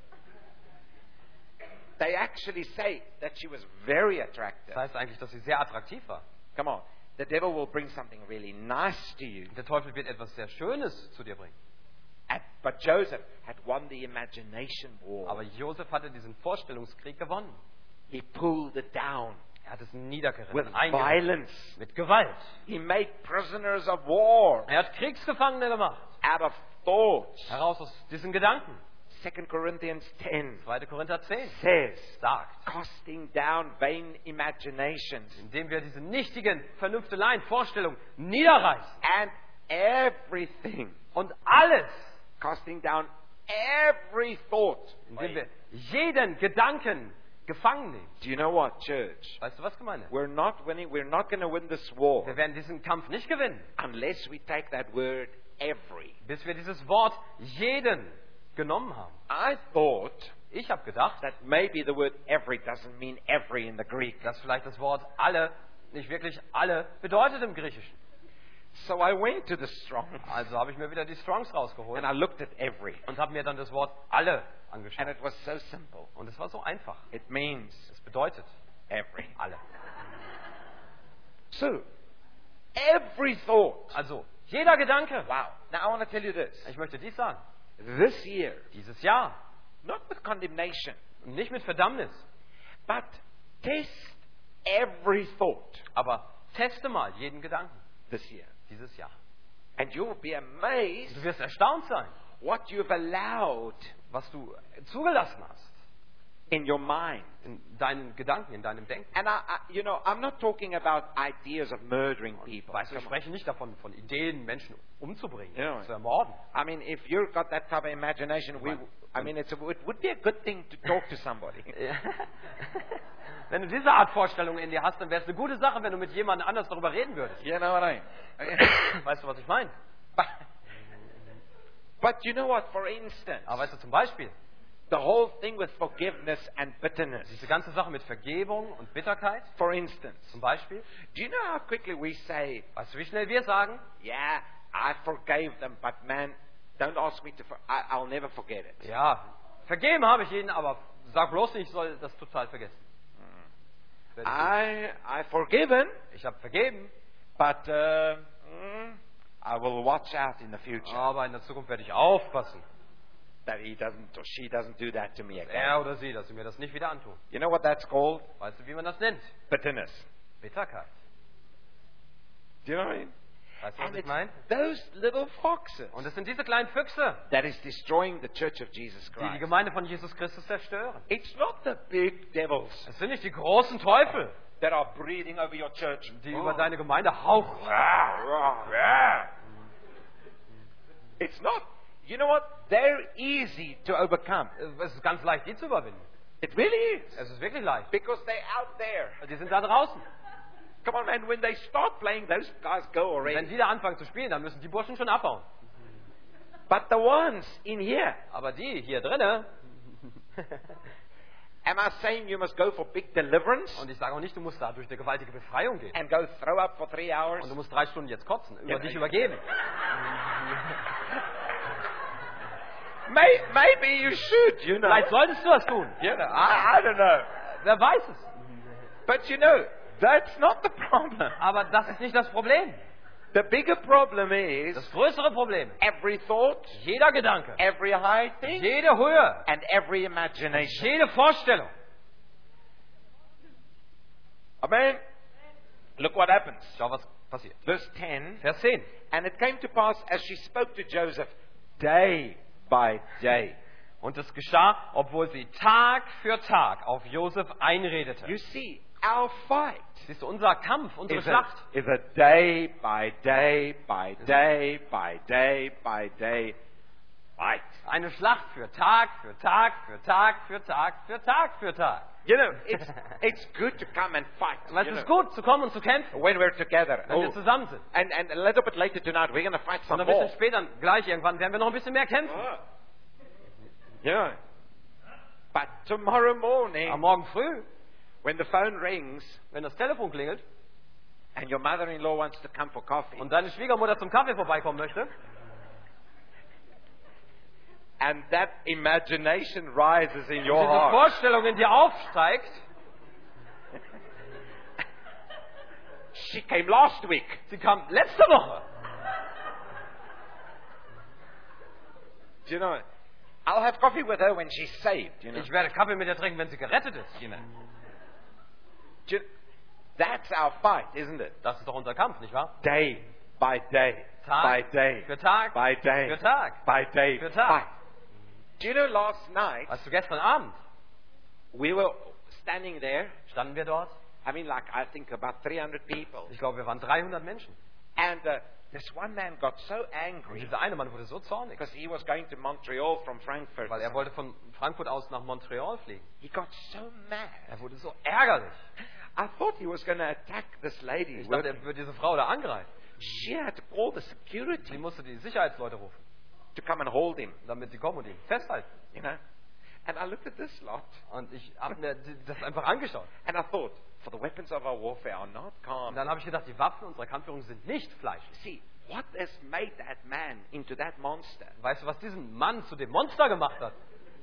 They actually say that she was very attractive. Das heißt eigentlich, dass sie sehr attraktiv war. Come on. The devil will bring something really nice to you. Der Teufel wird etwas sehr Schönes zu dir bringen. But Joseph had won the imagination war. Aber Josef hatte diesen Vorstellungskrieg gewonnen. He pulled it down Er hat es with niedergerissen, violence. mit Gewalt. He made prisoners of war Er hat Kriegsgefangene gemacht. out of thoughts. Heraus aus diesen Gedanken. 2 Corinthians 10 2. Korinther 10 says, sagt, casting down vain imaginations indem wir diese nichtigen Vernünfteleien, Vorstellungen niederreißen and everything, und alles, casting down every thought. indem wir jeden Gedanken gefangen nehmen. Do you know what, church? Weißt du was, Gemeinde? We're not winning. We're not going to win this war Wir werden diesen Kampf nicht gewinnen, unless we take that word every. bis wir dieses Wort jeden genommen haben. I thought Ich habe gedacht, that maybe the word every doesn't mean every in the Greek. dass vielleicht das Wort alle nicht wirklich alle bedeutet im Griechischen. So I went to the Strong's Also habe ich mir wieder die Strongs rausgeholt and I looked at every. und habe mir dann das Wort alle And angeschaut. it was so simple. Und es war so einfach. It means Es bedeutet every. alle. So, every thought. Also, jeder Gedanke. Wow. Now I want to tell you this. Ich möchte dies sagen. This year, Dieses Jahr. not with condemnation, Nicht mit Verdammnis. but test every thought Aber teste mal jeden Gedanken. this year. Dieses Jahr. And you will be amazed Du wirst erstaunt sein, what you've allowed was du zugelassen hast. in your mind. In deinen Gedanken, in deinem Denken. And I'm not talking about ideas of murdering people. Weißt du, ich Come on. spreche nicht davon, von Ideen, Menschen umzubringen, Ja. zu ermorden. I mean, if you've got that type of imagination, it would be a good thing to talk to somebody. Wenn du diese Art Vorstellung in dir hast, dann wäre es eine gute Sache, wenn du mit jemandem anders darüber reden würdest. You know what I mean? Weißt du, was ich meine? But you know what? For instance, Aber weißt du, zum Beispiel, the whole thing with forgiveness and bitterness. diese ganze Sache mit Vergebung und Bitterkeit, For instance, zum Beispiel, do you know how quickly we say, weißt du, wie schnell wir sagen, "Yeah, I forgave them, but man, don't ask me to. I'll never forget it." ja, vergeben habe ich ihnen, aber sag bloß nicht, ich soll das total vergessen. Das werde I forgiven, ich habe vergeben, but I will watch out in the future aber in der Zukunft werde ich aufpassen, that he doesn't or she doesn't do that to me again. er oder sie, dass sie mir das nicht wieder antun. You know what that's called? Weißt du, wie man das nennt? Bitterness. Bitterkeit. Do you know what I mean? Weißt du, was And ich it's meine? those little foxes Und es sind diese kleinen Füchse, that is destroying the church of Jesus die die Christ. Gemeinde von Jesus Christus zerstören. It's not the big devils Es sind nicht die großen Teufel, that are breathing over your church. die über deine Gemeinde hauchen. It's not. You know what? They're easy to overcome. Es ist ganz leicht, die zu überwinden. It really is. Es ist wirklich leicht. Because they're out there. Die sind da draußen. Come on, man. When they start playing, those guys go Wenn already. die da anfangen zu spielen, dann müssen die Burschen schon abhauen. But the ones in here, Aber die hier drinnen, am I saying you must go for big deliverance und ich sage auch nicht, du musst da durch eine gewaltige Befreiung gehen. and go throw up for 3 hours? Und du musst 3 Stunden jetzt kotzen, über Ja, dich ja. übergeben. Maybe you should, you know. Vielleicht solltest du das tun. You know, I don't know. Wer weiß es. But you know, that's not the problem. Aber das ist nicht das Problem. The bigger problem is Das größere Problem. every thought, Jeder Gedanke, every high thing, jede Höhe, and every imagination. jede Vorstellung. Amen. Look what happens. Schau, was passiert. Verse 10. Vers 10. And it came to pass as she spoke to Joseph day by day. Und es geschah, obwohl sie Tag für Tag auf Josef einredete. You see, our fight Siehst du, unser Kampf, unsere is Schlacht is a day by day by day by day by day fight. eine Schlacht für Tag, für Tag, für Tag, für Tag, für Tag, für Tag. You know, it's good to come and fight. Weil you es ist know, gut zu kommen und zu kämpfen, when we're together. wenn wir Oh. zusammen sind. And a little bit later tonight, we're going to fight Und some ein bisschen more. später, gleich irgendwann, werden wir noch ein bisschen mehr kämpfen. Yeah. But tomorrow morning, Am Morgen früh, when the phone rings wenn das Telefon klingelt and your mother-in-law wants to come for coffee, und deine Schwiegermutter zum Kaffee vorbeikommen möchte and that imagination rises in und your diese heart, Vorstellung in dir aufsteigt, she came last week. sie kam letzte Woche. Do you know? I'll have coffee with her when she's saved. You know. Ich werde Kaffee mit ihr trinken, wenn sie gerettet ist. You know. Do you- That's our fight, isn't it? Das ist doch unser Kampf, nicht wahr? Day by day, Tag by day, für Tag, by day, für Tag, by day, für Tag. fight. Do you know? Last night Weißt du, gestern Abend we were standing there. standen wir dort. I mean, like I think about 300 people, Ich glaube, wir waren 300 Menschen. and this one man got so Und angry dieser eine Mann wurde so zornig, because he was going to Montreal from Frankfurt. weil er wollte von Frankfurt aus nach Montreal fliegen. He got so mad. Er wurde so ärgerlich. I thought he was going to attack this lady. Ich dachte, er würde diese Frau da angreifen. She had to call the Sie security musste die Sicherheitsleute rufen, to come and hold him, damit sie kommen und ihn festhalten. you know. And I looked at this lot, Und ich habe mir das einfach angeschaut. and I thought, for the weapons of our warfare are not Und carnal. dann habe ich gedacht, die Waffen unserer Kampfführung sind nicht Fleisch. See, what has made that man into that monster Weißt du, was diesen Mann zu dem Monster gemacht hat?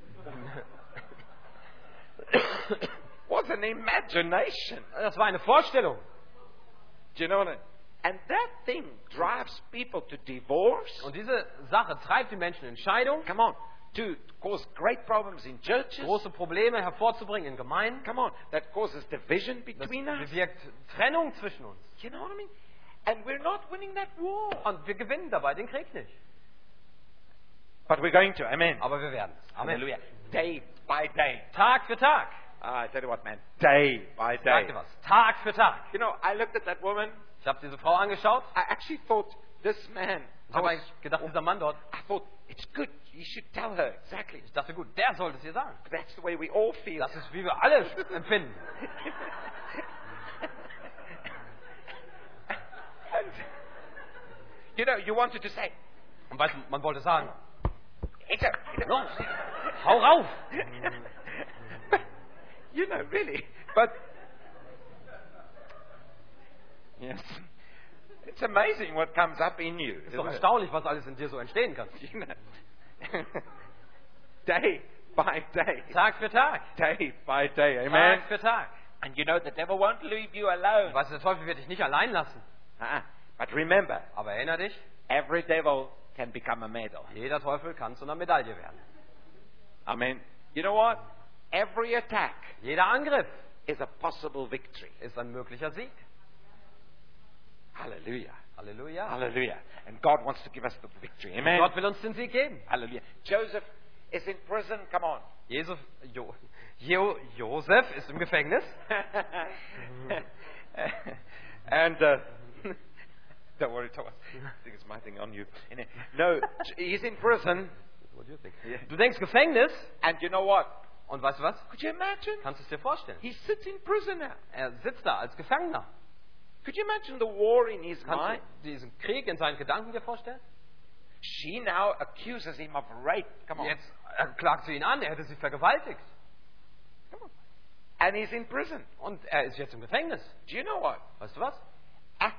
was an imagination. Das war eine Vorstellung. Do you know what I mean? And that thing drives people to divorce. Und diese Sache treibt die Menschen in Scheidung, Come on, to cause great problems in churches. große Probleme hervorzubringen in Gemeinden. Come on, that causes division Das between us. bewirkt Trennung zwischen uns. You know what I mean? And we're not winning that war. Und wir gewinnen dabei den Krieg nicht. But we're going to. Amen. Aber wir werden es. Amen. Hallelujah. Day by day. Tag für Tag. I tell you what, man. Day by Ich sag day. dir was. Tag für Tag. You know, I looked at that woman. Ich habe diese Frau angeschaut. I actually thought this man. Ich habe eigentlich gedacht, dieser Mann dort. I thought it's good. You should tell her exactly. Ich dachte, gut, der sollte es ihr sagen. That's the way we all feel. Das ist, wie wir alle empfinden. And, you know, you wanted to say, Und weißt du, man wollte sagen, it's a, los, hau rauf. But, you know, really. But yes, it's amazing what comes up in you. Ist doch isn't it? erstaunlich, was alles in dir so entstehen kann. You know, day by day, Tag für Tag. day by day. Amen. Tag für Tag. And you know the devil won't leave you alone. Weißt du, der Teufel wird dich nicht allein lassen. But remember, Aber erinnere dich, every devil can become a medal. jeder Teufel kann zu einer Medaille werden. Amen. You know what? Every attack Jeder Angriff is a possible victory. ist ein möglicher Sieg. Hallelujah. Halleluja. Hallelujah. And God wants to give us the victory. Amen. Gott will uns den Sieg geben. Hallelujah. Joseph is in prison. Come on. Josef ist im Gefängnis. And don't worry, Thomas. I think it's my thing on you. No, he's in prison. What do you think? Du denkst Gefängnis And you know what? und weißt du was? Could you imagine? Kannst du es dir vorstellen? He sits in prison now. Er sitzt da als Gefangener. Could you imagine the war in his Kannst mind? du diesen Krieg in seinen Gedanken dir vorstellen? She now accuses him of rape. Come on. Jetzt klagt sie ihn an, er hätte sie vergewaltigt. Come on. And he's in prison. Und er ist jetzt im Gefängnis. Do you know what? Weißt du was?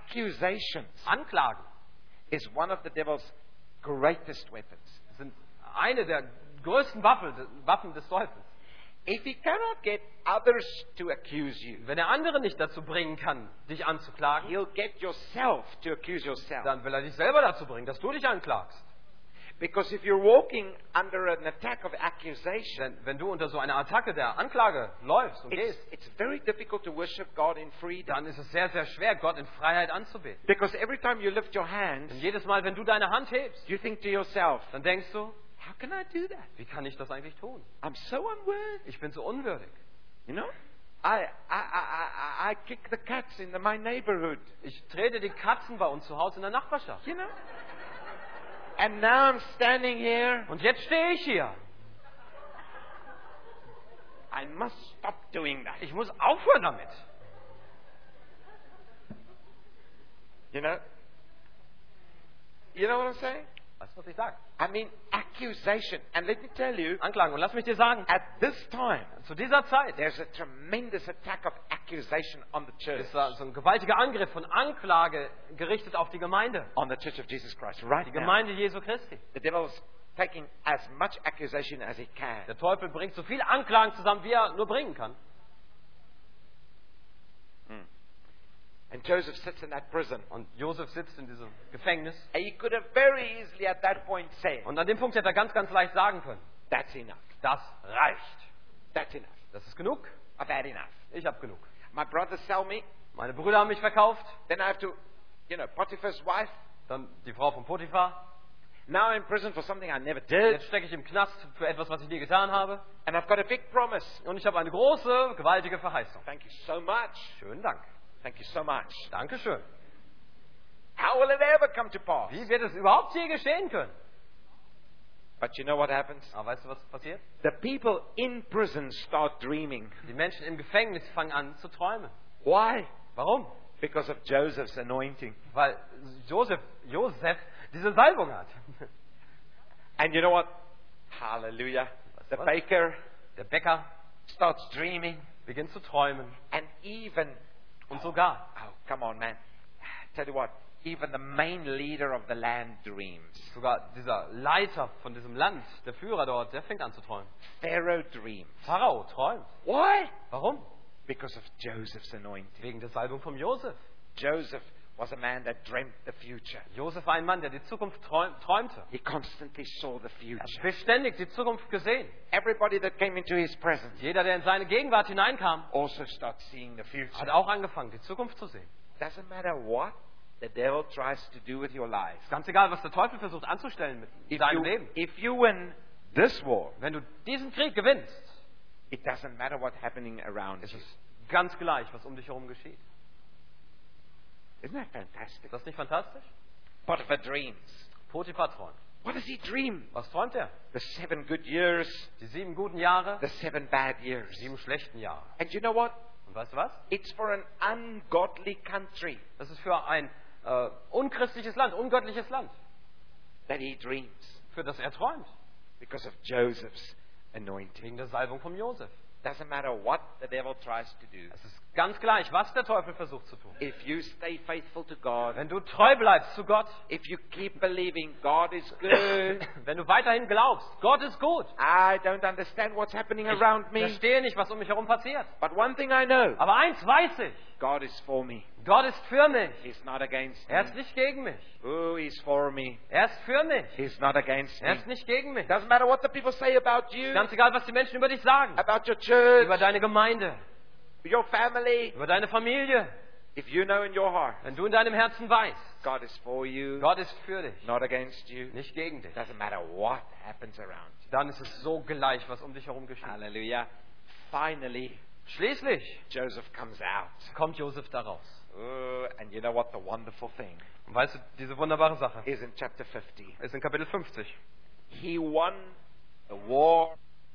Accusations Anklagen is one of the devil's greatest weapons. sind eine der größten Waffen des Teufels. If he cannot get others to accuse you, Wenn er andere nicht dazu bringen kann, dich anzuklagen, he'll get yourself to accuse yourself. dann will er dich selber dazu bringen, dass du dich anklagst. Because if you're walking under an attack of accusation, Denn wenn du unter so einer Attacke der Anklage läufst und gehst, it's very difficult to worship God in freedom. dann ist es sehr, sehr schwer, Gott in Freiheit anzubeten. Because every time you lift your hands, Denn jedes Mal, wenn du deine Hand hebst, you think to yourself, dann denkst du, how can I do that? wie kann ich das eigentlich tun? I'm so unworthy. Ich bin so unwürdig. You know? I kick the cats in my neighborhood. Ich trete die Katzen bei uns zu Hause in der Nachbarschaft. You know? And now I'm standing here. Und jetzt stehe ich hier. I must stop doing that. Ich muss aufhören damit. You know? You know what I'm saying? Weißt du, was ich sage? I mean, accusation. And let me tell you, Anklagen. Und lass mich dir sagen, at this time, zu dieser Zeit there's a tremendous attack of accusation on the church. ist da so ein gewaltiger Angriff von Anklage gerichtet auf die Gemeinde. On the church of Jesus Christ, right Die now. Gemeinde Jesu Christi. The devil's taking as much accusation as he can. Der Teufel bringt so viele Anklagen zusammen, wie er nur bringen kann. And Joseph sits in that prison. Und Josef sitzt in diesem Gefängnis. And he could have very easily at that point said, Und an dem Punkt hätte er ganz, ganz leicht sagen können, that's enough. das reicht. That's enough. Das ist genug. I've had enough. Ich habe genug. My brothers sell me. Meine Brüder haben mich verkauft. Then I have to, Potiphar's wife. Dann die Frau von Potiphar. Now I'm in prison for something I never did. Jetzt stecke ich im Knast für etwas, was ich nie getan habe. And I've got a big promise. Und ich habe eine große, gewaltige Verheißung. Thank you so much. Schönen Dank. Thank you so much. Dankeschön. How will it ever come to pass? Wie wird es überhaupt je geschehen können? But you know what happens? Aber weißt du, was passiert? The people in prison start dreaming. Die Menschen im Gefängnis fangen an zu träumen. Why? Warum? Because of Joseph's anointing. Weil Josef diese Salbung hat. And you know what? Hallelujah. The was? baker Der Bäcker starts dreaming. beginnt zu träumen. And even, Und sogar, oh, come on, man. Tell you what, even the main leader of the land dreams. sogar dieser Leiter von diesem Land, der Führer dort, der fängt an zu träumen. Pharaoh dreams. Pharao träumt. Why? Warum? Because of Joseph's anointing. Wegen der Salbung von Josef. Joseph was a man that dreamt the future. Josef war ein Mann, der die Zukunft träumte. He constantly saw the Er hat future. beständig die Zukunft gesehen. Everybody that came into his presence Jeder, der in seine Gegenwart hineinkam, also starts seeing the future. hat auch angefangen, die Zukunft zu sehen. Doesn't matter what the devil tries to do with your life. Ganz egal, was der Teufel versucht anzustellen mit deinem Leben. If you win this war, Wenn du diesen Krieg gewinnst, it doesn't matter what's happening around ist you. es ganz gleich, was um dich herum geschieht. Isn't that fantastic? Ist das nicht fantastisch? Potiphar dreams. Potiphar träumt. What does he dream? Was träumt er? The 7 good years, Die 7 guten Jahre, the 7 bad die years. 7 schlechten Jahre. And you know what? Und weißt du was? It's for an ungodly country Das ist für ein unchristliches Land, ungöttliches Land, that he dreams für das er träumt. because of Joseph's anointing. Wegen der Salbung von Josef. Doesn't matter what the devil tries to do. Es ist ganz gleich, was der Teufel versucht zu tun. If you stay faithful to God, Wenn du treu bleibst zu Gott, if you keep believing God is good, wenn du weiterhin glaubst, Gott ist gut. I don't understand what's happening around Ich me, verstehe nicht, was um mich herum passiert. but one thing I know, Aber eins weiß ich, God is for me. Gott ist für mich. He's not against Er ist me. nicht gegen mich. Oh, he's for me. Er ist für mich. He's not against Er me. ist nicht gegen mich. Doesn't matter what the people say about you, Ganz egal, was die Menschen über dich sagen. about your church, Über deine Gemeinde. your family. Über deine Familie. If you know in your heart, Wenn du in deinem Herzen weißt, God is for you, Gott ist für dich, not against you, nicht gegen dich, doesn't matter what happens around you. dann ist es so gleich, was um dich herum geschieht. Hallelujah. Finally, Schließlich Joseph comes out. kommt Josef daraus. Oh, and you know what the wonderful thing Und weißt du, diese wunderbare Sache is in chapter 50. ist in Kapitel 50. He won the war.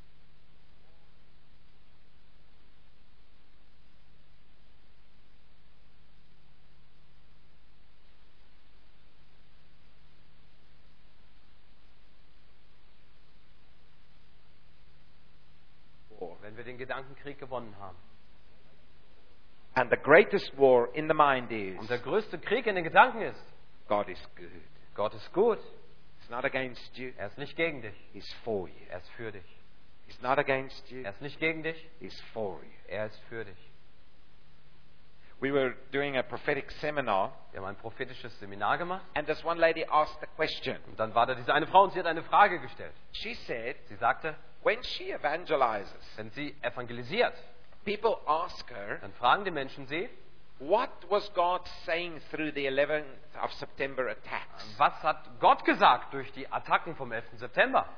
Wenn wir den Gedankenkrieg gewonnen haben. And the greatest war in the mind is Und der größte Krieg in den Gedanken ist, God is good. Gott ist gut. He's not against you. Er ist nicht gegen dich. He's for you. Er ist für dich. He's not against you. Er ist nicht gegen dich. He's for you. Er ist für dich. We were doing a prophetic seminar, Wir haben ein prophetisches Seminar gemacht. and this one lady asked a question. Und dann war da diese eine Frau und sie hat eine Frage gestellt. She said, Sie sagte, when she evangelizes, wenn sie evangelisiert, people ask her, dann fragen die Menschen sie, what was God saying through the 11th of September attacks? was hat Gott gesagt durch die Attacken vom 11. September?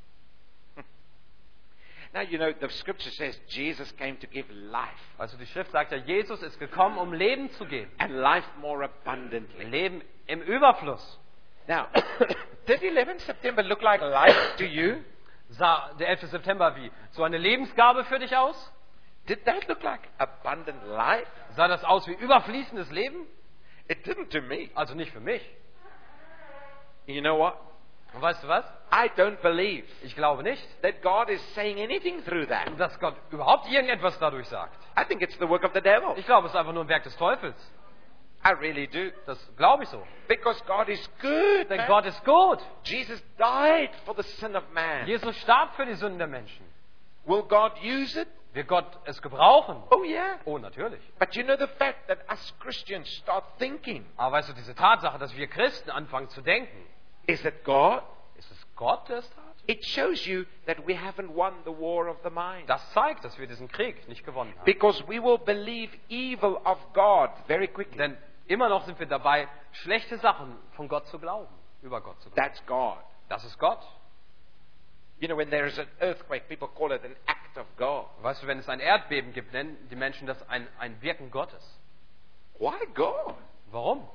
Now, you know, the scripture says Jesus came to give life, Also die Schrift sagt ja, Jesus ist gekommen, um Leben zu geben. and life more abundantly. Leben im Überfluss. Now, did 11th September look like life to you? Sah der 11. September wie? So eine Lebensgabe für dich aus? Did that look like abundant life? Sah das aus wie überfließendes Leben? It didn't to me. Also nicht für mich. You know what? Und weißt du was? I don't believe Ich glaube nicht, that God is saying anything through that. dass Gott überhaupt irgendetwas dadurch sagt. I think it's the work of the devil. Ich glaube, es ist einfach nur ein Werk des Teufels. I really do. Das glaube ich so. Because God is good. Denn Man. Gott ist gut. Jesus died for the sin of man. Jesus starb für die Sünden der Menschen. Will God use it? Wird Gott es gebrauchen? Oh, yeah. Oh, natürlich. But you know the fact that us Christians start thinking, Aber weißt du, diese Tatsache, dass wir Christen anfangen zu denken, is it God? ist es Gott, der es tat? It shows you that we haven't won the war of the mind. Das zeigt, dass wir diesen Krieg nicht gewonnen haben. Because we will believe evil of God very quickly. Denn immer noch sind wir dabei, schlechte Sachen von Gott zu glauben, über Gott zu glauben. That's God. Das ist Gott. You know, when there is an earthquake, people call it an act of God. Weißt du, wenn es ein Erdbeben gibt, nennen die Menschen das ein Wirken Gottes. Why God? Warum?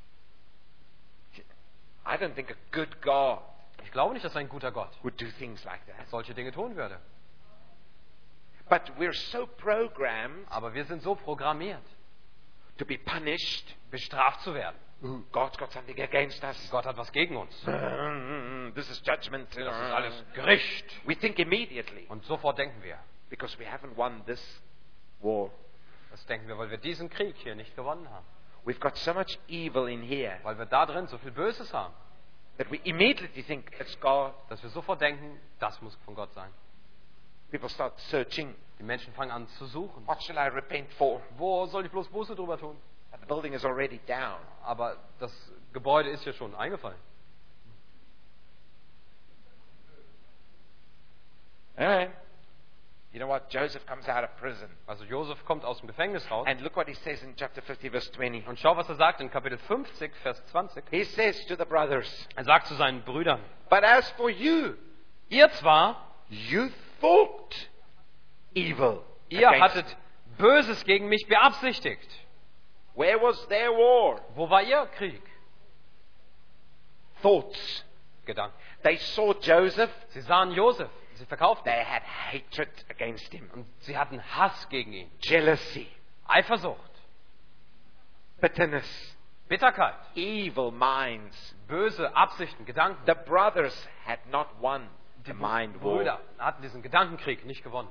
I don't think a good God Ich glaube nicht, dass ein guter Gott would do things like that. solche Dinge tun würde. But we're so programmed Aber wir sind so programmiert, to be punished. bestraft zu werden. God's got something against us. Gott hat was gegen uns. This is judgment. Das ist alles Gericht. We think immediately Und sofort denken wir. because we haven't won this war. Das denken wir, weil wir diesen Krieg hier nicht gewonnen haben. We've got so much evil in here Weil wir da drin so viel Böses haben, that we immediately think it's God. dass wir sofort denken, das muss von Gott sein. People start searching. Die Menschen fangen an zu suchen. What shall I repent for? Wo soll ich bloß Buße drüber tun? The building is already down. Aber das Gebäude ist ja schon eingefallen. Amen. You know what? Joseph comes out of prison. Also Josef kommt aus dem Gefängnis raus. And look what he says in chapter 50, verse 20. Und schau, was er sagt in Kapitel 50, Vers 20. He says to the brothers, Er sagt zu seinen Brüdern, but as for you, ihr zwar, you thought evil. ihr against hattet me. Böses gegen mich beabsichtigt. Where was their war? Wo war ihr Krieg? Thoughts. Gedanken. They saw Joseph. Sie sahen Josef, sie verkauften They ihn. had hatred against him. Und sie hatten Hass gegen ihn. Jealousy. Eifersucht, Bitterness. Bitterkeit, Evil minds. böse Absichten, Gedanken. The brothers had not won the mind war. Brüder hatten diesen Gedankenkrieg nicht gewonnen.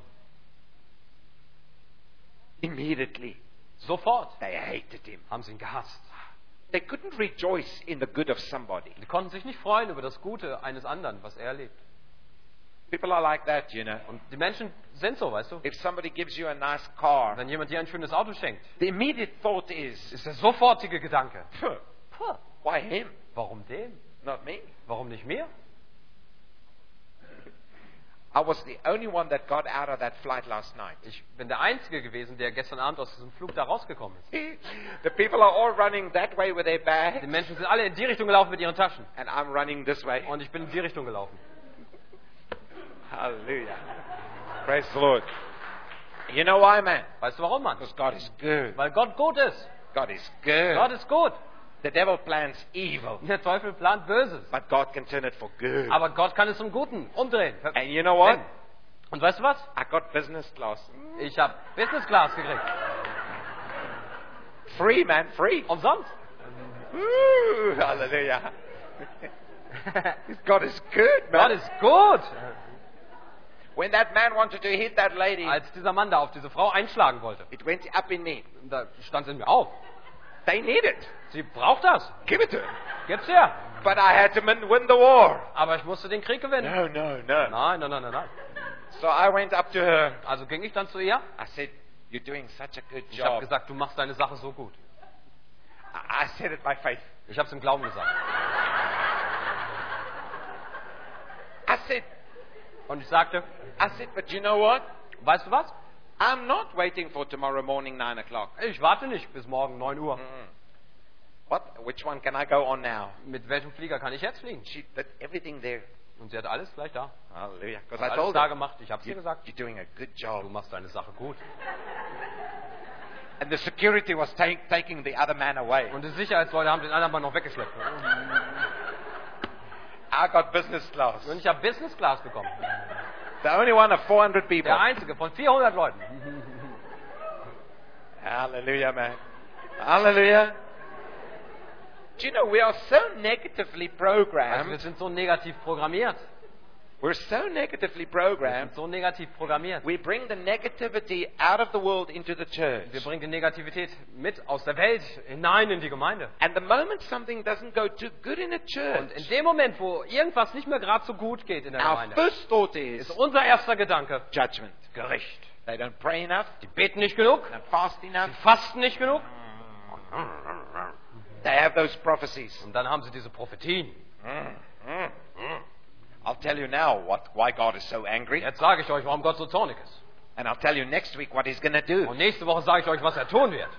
Immediately, Sofort they hated him. haben sie ihn gehasst. They couldn't rejoice in the good of somebody. Die konnten sich nicht freuen über das Gute eines anderen, was er erlebt. People are like that, you know. Und die Menschen sind so, weißt du. If somebody gives you a nice car, Wenn jemand dir ein schönes Auto schenkt, the immediate thought is, ist der sofortige Gedanke, "Phew, why him? warum dem? Not me. Warum nicht mir? I was the only one that got out of that flight last night. Ich bin der Einzige gewesen, der gestern Abend aus diesem Flug da rausgekommen ist. The people are all running that way with their Die bags, Menschen sind alle in die Richtung gelaufen mit ihren Taschen. and I'm running this way. Und ich bin in die Richtung gelaufen. Hallelujah. Praise the Lord. You know why, man? Weißt du warum, Mann? Because God is good. Weil Gott gut ist. God is good. Gott ist gut. The devil plans evil, Der Teufel plant Böses. but God can turn it for good. Aber Gott kann es zum Guten umdrehen. And you know what? Und weißt du was? I got business class. Ich habe Business Class gekriegt. Free, man, free. Umsonst. Woo, hallelujah. God is good, man. Gott ist gut. When that man wanted to hit that lady, Als dieser Mann da auf diese Frau einschlagen wollte, it went up in me. da stand es in mir auf. They need it. Sie braucht das. Give it to her. Gib's her. But I had to win the war. Aber ich musste den Krieg gewinnen. No, no, no. Nein, nein, nein, nein, nein. So I went up to her. Also ging ich dann zu ihr. I said, you're doing such a good Ich habe job. gesagt, du machst deine Sache so gut. I said it by faith. Ich habe es im Glauben gesagt. I said, Und ich sagte, but you know what? weißt du was? I'm not waiting for tomorrow morning 9 o'clock. Ich warte nicht bis morgen 9 Uhr. What? Which one can I go on now? Mit welchem Flieger kann ich jetzt fliegen? She did everything there. Und sie hat alles gleich da. Hallelujah. Because Hat I alles told da her, gemacht. Ich habe es dir gesagt. you're doing a good Du job. machst deine Sache gut. And the security was taking the other man away. Und die Sicherheitsleute haben den anderen Mann noch weggeschleppt. I got business class. Und ich habe Business Class bekommen. The only one of 400 people. Der einzige von 400 Leuten. Hallelujah, man. Hallelujah. Do you know, we are so negatively Also wir programmed. sind so negativ programmiert. We're so negatively Wir programmed. sind so negativ programmiert. We bring the negativity out of the world into the church. Wir bringen die Negativität mit aus der Welt hinein in die Gemeinde. And the moment something doesn't go too good in a Und church, in dem Moment, wo irgendwas nicht mehr gerade so gut geht in der our Gemeinde, first thought ist is unser erster Gedanke judgment. Gericht. They don't pray enough, Die beten nicht genug, they don't fast enough, sie fasten nicht genug. they have those prophecies. Und dann haben sie diese Prophetien. I'll tell you now why God is so angry, Jetzt sage ich euch, warum Gott so zornig ist. and I'll tell you next week what He's going to do. Und nächste Woche sage ich euch, was er tun wird.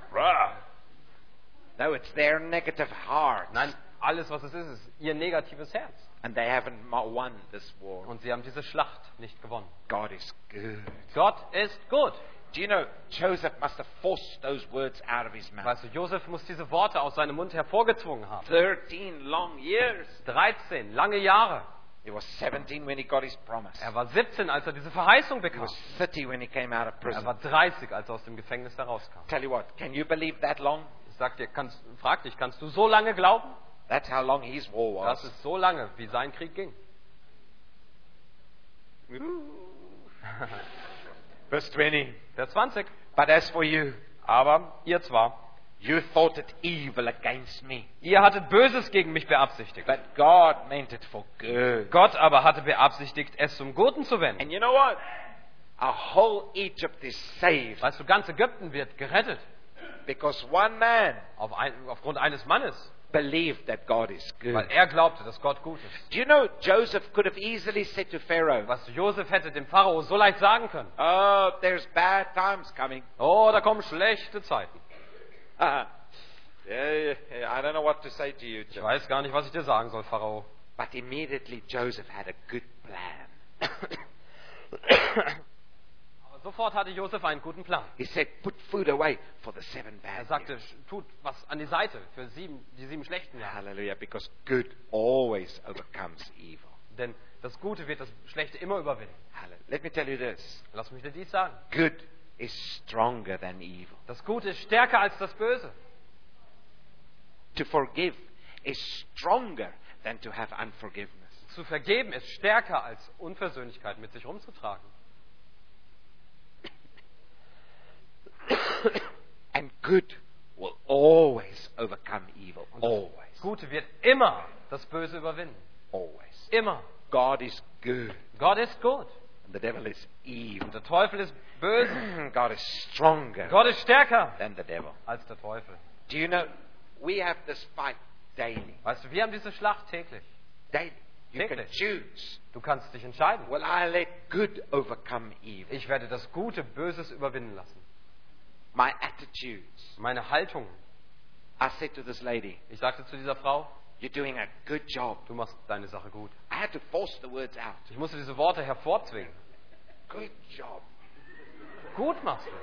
No, it's their negative heart, Nein, alles, was es ist ihr negatives Herz. and they haven't won this war. Und sie haben diese Schlacht nicht gewonnen. God is good. Gott ist gut. Do you know, Joseph must have forced those words out of his mouth. Weißt du, Josef muss diese Worte aus seinem Mund hervorgezwungen haben. 13 long years. 13 lange Jahre. He was 17 when he got his promise. Er war 17, als er diese Verheißung He bekam. was 30 when he came out of Er prison. war 30, als er aus dem Gefängnis herauskam. Tell you what, can you believe that long? Ich sag dir, frag dich, kannst du so lange glauben? That's how long his war Das was. ist so lange, wie sein Krieg ging. Verse 20. Vers 20. But as for you, Aber ihr zwar, you thought it evil against me, ihr hattet Böses gegen mich beabsichtigt. but God meant it for good. Gott aber hatte beabsichtigt, es zum Guten zu wenden. And you know what? Our whole Egypt is saved Weißt du, ganz Ägypten wird gerettet. because one man Aufgrund eines Mannes. believed that God is good. Weil er glaubte, dass Gott gut ist. Do you know Joseph could have easily said to Pharaoh, Was Josef hätte dem Pharao so leicht sagen können. "Oh, there's bad times coming." Oh, da kommen schlechte Zeiten. Yeah, I don't know what to say to you, Ich Joseph. weiß gar nicht, was ich dir sagen soll, Pharao. But immediately Joseph had a good plan. Aber sofort hatte Josef einen guten Plan. He said, "Put food away for the 7 Er bad sagte, years." tut was an die Seite für die 7 schlechten Jahre. Hallelujah, because good always overcomes evil. Denn das Gute wird das Schlechte immer überwinden. Hallelujah. Let me tell you this. Lass mich dir dies sagen. Good is stronger than evil. Das Gute ist stärker als das Böse. To forgive is stronger than to have unforgiveness. Zu vergeben ist stärker als Unversöhnlichkeit mit sich rumzutragen. And good will always overcome evil. Und das Always. Gute wird immer das Böse überwinden. Always. Immer. God is good. Gott ist gut. And the devil is evil. Und der Teufel ist böse. God is stronger Gott ist stärker than the devil. als der Teufel. Do you know, we have this fight daily. Weißt du, wir haben diese Schlacht täglich. Daily. You can Täglich. choose. Du kannst dich entscheiden. Will I let good overcome evil? Ich werde das Gute Böses überwinden lassen. My attitudes. Meine Haltung. I said to this lady, Ich sagte zu dieser Frau, "You're doing a good job." du machst deine Sache gut. I had to force the words out. Ich musste diese Worte hervorzwingen. Good job. Gut machst du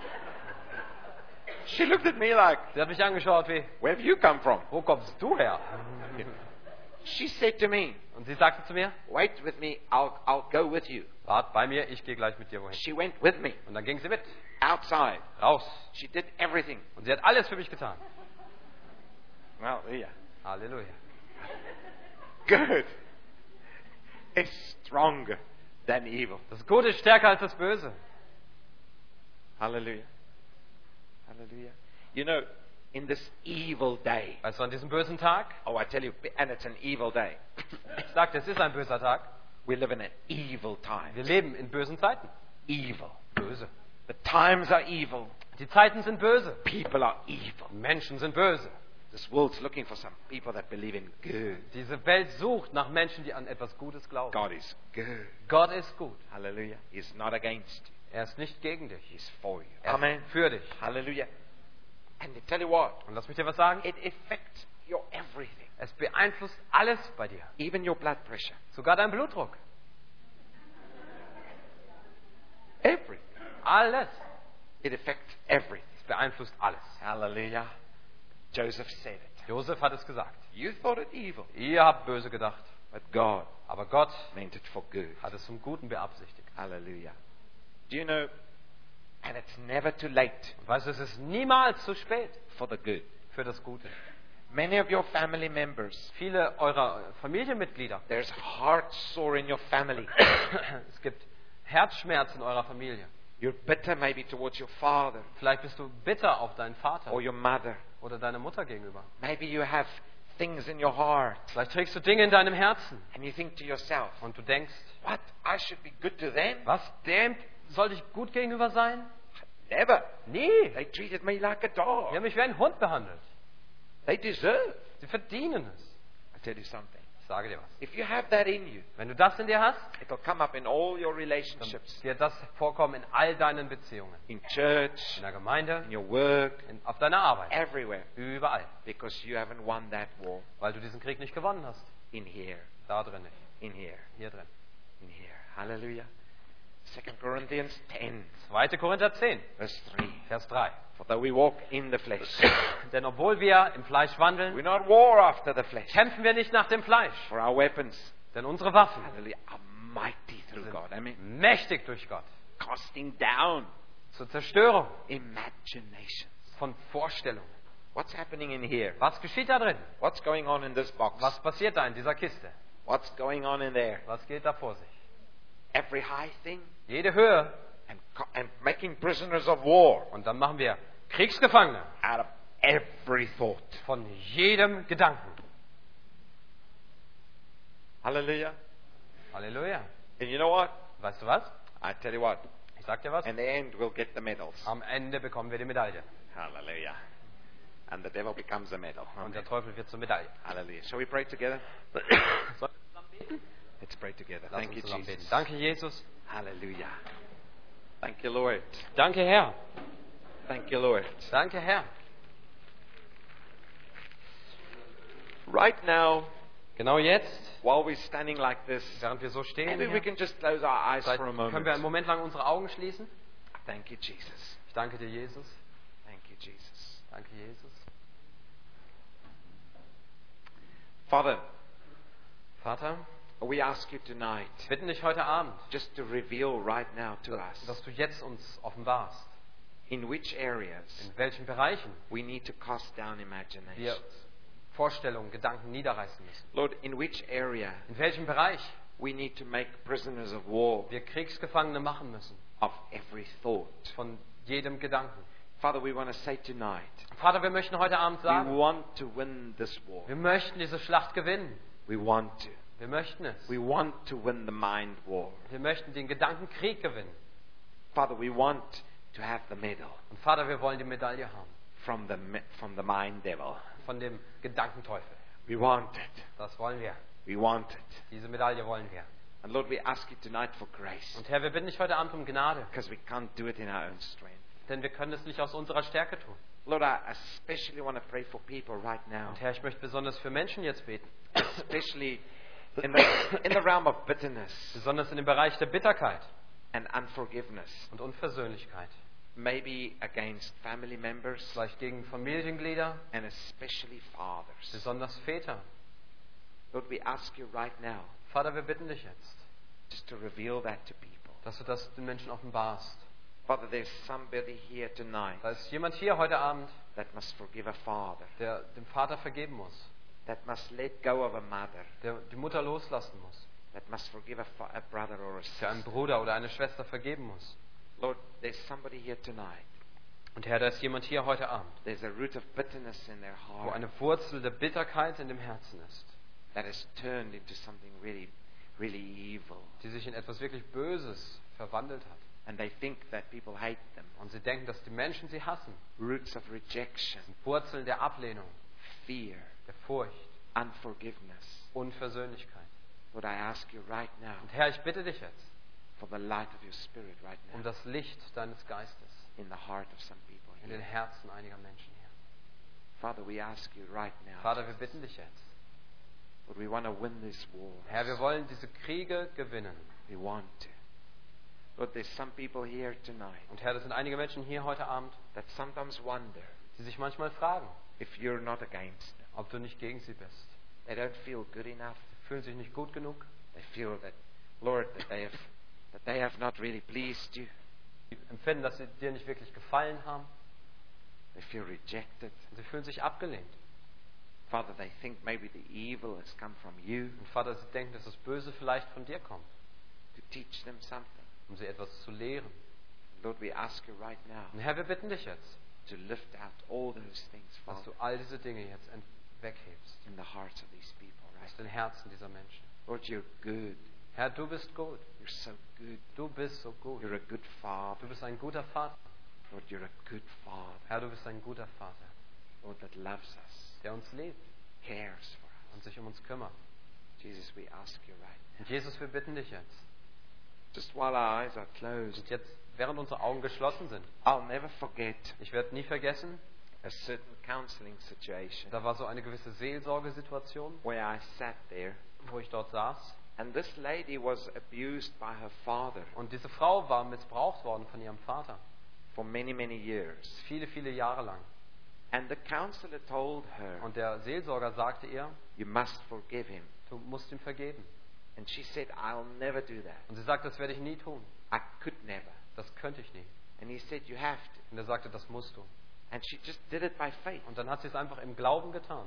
es. She looked at me like, Sie hat mich angeschaut wie, "Where have you come from?" wo kommst du her? She said to me, Und sie sagte zu mir, "Wait with me. I'll go with you." wart bei mir, ich gehe gleich mit dir wohin. She went with me Und dann ging sie mit, outside. raus. She did everything. Und sie hat alles für mich getan. Well, yeah. Halleluja. Good is stronger than evil. Das Gute ist stärker als das Böse. Hallelujah. Hallelujah. You know, in this evil day. Weißt du, an diesem bösen Tag? Oh, I tell you, and it's an evil day. Ich sagte, es ist ein böser Tag. We live in an evil time. Wir leben in bösen Zeiten. Evil. Böse. The times are evil. Die Zeiten sind böse. People are evil. Menschen sind böse. This world's looking for some people that believe in good. Diese Welt sucht nach Menschen, die an etwas Gutes glauben. God is good. Gott ist gut. Hallelujah. He's not against you. Er ist nicht gegen dich. He's for you. Er Amen. ist für dich. Hallelujah. And I tell you what, Und lass mich dir was sagen. it affects your everything. Es beeinflusst alles bei dir. Even your blood pressure. Sogar dein Blutdruck. Everything. Alles. It affects everything. Es beeinflusst alles. Hallelujah. Joseph said it. Josef hat es gesagt. You thought it evil, Ihr habt böse gedacht. but God Aber Gott meant it for good. hat es zum Guten beabsichtigt. Hallelujah. Do you know, and it's never too late Und weißt du, es ist niemals zu spät for the good. für das Gute. Many of your family members, Viele eurer Familienmitglieder, there's heart sore in your family. es gibt Herzschmerz in eurer Familie. You're bitter maybe towards your father Vielleicht bist du bitter auf deinen Vater or your mother. oder deine Mutter gegenüber. Maybe you have things in your heart Vielleicht trägst du Dinge in deinem Herzen and you think to yourself, und du denkst, what? I should be good to them? was, dem sollte ich gut gegenüber sein? Never. Nie. They treated me like a Die dog. haben mich wie ein Hund behandelt. They deserve. Sie verdienen es. I tell you something. Ich sage dir was. If you have that in you, Wenn du das in dir hast, it'll come up in all your dann relationships. wird das vorkommen in all deinen Beziehungen. In church, In der Gemeinde, in your work, auf deiner Arbeit, everywhere. überall. Because you haven't won that war. Weil du diesen Krieg nicht gewonnen hast. In here, Da drin nicht. in here, Hier drin. in here. Hallelujah. 2 Corinthians 10, 2. Korinther 10, verse 3. Vers 3. For though we walk in the flesh, Denn obwohl wir im Fleisch wandeln, we not war after the flesh. kämpfen wir nicht nach dem Fleisch. For our weapons, Denn unsere Waffen hallelujah, are mighty through God. Amen. mächtig durch Gott. Casting down Zur Zerstörung imaginations. von Vorstellungen. What's happening in here? Was geschieht da drin? What's going on in this box? Was passiert da in dieser Kiste? What's going on in there? Was geht da vor sich? Every high thing Jede Höhe. and making prisoners of war Und dann machen wir Kriegsgefangene out of every thought. von jedem Gedanken. Hallelujah. Halleluja. And you know what? Weißt du was? I tell you what. Ich sag dir was. In the end, we'll get the medals. Am Ende bekommen wir die Medaille. Hallelujah. And the devil becomes a medal. Und der Teufel wird zur Medaille. Hallelujah. Shall we pray together? Sollen wir zusammen beten? Let's pray together. Lass Thank uns you, zusammen beten. Jesus. Danke, Jesus. Hallelujah. Thank you, Lord. Danke, Herr. Thank you, Lord. Danke, Herr. Right now, Genau jetzt, while we're standing like this, während wir so stehen, maybe we Herr, can just close our eyes vielleicht for a können wir einen moment. Moment lang unsere Augen schließen. Thank you, Jesus. Ich danke dir, Jesus. Thank you, Jesus. Danke, Jesus. Father, Vater, we ask you tonight wir bitten dich heute Abend, just to reveal right now to us dass du jetzt uns offenbarst, in which areas in welchen Bereichen we need to cast down wir imaginations. Vorstellungen, Gedanken niederreißen müssen. Lord, in which area In welchem Bereich we need to make prisoners of war wir Kriegsgefangene machen müssen. of every thought. Von jedem Gedanken. Father, we want to say tonight, Vater, wir möchten heute Abend we sagen, want to win this war. wir möchten diese Schlacht gewinnen. We want to. Wir möchten es. We want to win the mind war. Wir möchten den Gedankenkrieg gewinnen. Father, we want to have the medal Und Vater, wir wollen die Medaille haben. from the mind devil. Von dem Gedankenteufel. We want it. Das wollen wir. We want it. Diese Medaille wollen wir. And Lord, we ask you tonight for grace, Und Herr, wir bitten dich heute Abend um Gnade. because we can't do it in our own strength. Denn wir können es nicht aus unserer Stärke tun. Lord, I especially want to pray for people right now, Und Herr, ich möchte besonders für Menschen jetzt beten. especially in the realm of bitterness Besonders in dem Bereich der Bitterkeit and unforgiveness, und Unversöhnlichkeit. maybe against family members Vielleicht gegen Familienglieder, and especially fathers. besonders Väter. Lord, we ask you right now Vater, wir bitten dich jetzt, just to reveal that to people. dass du das den Menschen offenbarst. Father, there's somebody here tonight Da ist jemand hier heute Abend, that must forgive a father, der dem Vater vergeben muss, that must let go of a mother, der die Mutter loslassen muss, that must forgive a brother or a der einen sister. Bruder oder eine Schwester vergeben muss. Lord, there's somebody here tonight Und Herr, da ist jemand hier heute Abend, There's a root of bitterness in their wo heart eine Wurzel der Bitterkeit in dem Herzen ist, that has turned into something really, really evil. die sich in etwas wirklich Böses verwandelt hat. And they think that people hate them. Und sie denken, dass die Menschen sie hassen. Roots of rejection, Wurzeln der Ablehnung, fear, der Furcht, unforgiveness. Unversöhnlichkeit. Lord, I ask you right now Und Herr, ich bitte dich jetzt for the light of your Spirit right um now das Licht deines Geistes in the heart of some people in den here. Herzen einiger Menschen hier. Father, we ask you right now. Vater, wir bitten dich jetzt. Lord, we want to win this war. Herr, wir wollen diese Kriege gewinnen. We want to. Lord, there's some people here tonight Und Herr, das sind einige Menschen hier heute Abend, that sometimes wonder die sich manchmal fragen, if you're not against them. ob du nicht gegen sie bist. They don't feel good enough. Sie fühlen sich nicht gut genug. They feel that, Lord, that they have not really pleased you. Sie empfinden, dass sie dir nicht wirklich gefallen haben. They feel rejected. Und sie fühlen sich abgelehnt. Father, they think maybe the evil has come from you Und Vater, sie denken, dass das Böse vielleicht von dir kommt, to teach them something. um sie etwas zu lehren. Lord, we ask you right now Und Herr, wir bitten dich jetzt, to lift out all those things, dass Father, du all diese Dinge jetzt weghebst in the hearts of these people aus right den now. Herzen dieser Menschen. Lord, you're good. Herr, du bist gut. You're so good. Du bist so gut. You're a good Father. Du bist ein guter Vater. Lord, you're a good Father. Herr, du bist ein guter Vater, Lord, that loves us, der uns liebt cares for us. und sich um uns kümmert. Jesus, we ask you right now. Und Jesus, wir bitten dich jetzt. Just while our eyes are closed, Und jetzt, während unsere Augen geschlossen sind, I'll never forget ich werde nie vergessen, a certain counseling situation da war so eine gewisse Seelsorgesituation, where I sat there, wo ich dort saß. and this lady was abused by her father Und diese Frau war missbraucht worden von ihrem Vater. for many, many years. Viele, viele Jahre lang. And the counselor told her, Und der Seelsorger sagte ihr, you must forgive him. du musst ihm vergeben. And she said, I'll never do that. Und sie sagte, das werde ich nie tun. I could never. Das könnte ich nie. And he said, you have to. Und er sagte, das musst du. And she just did it by faith. Und dann hat sie es einfach im Glauben getan.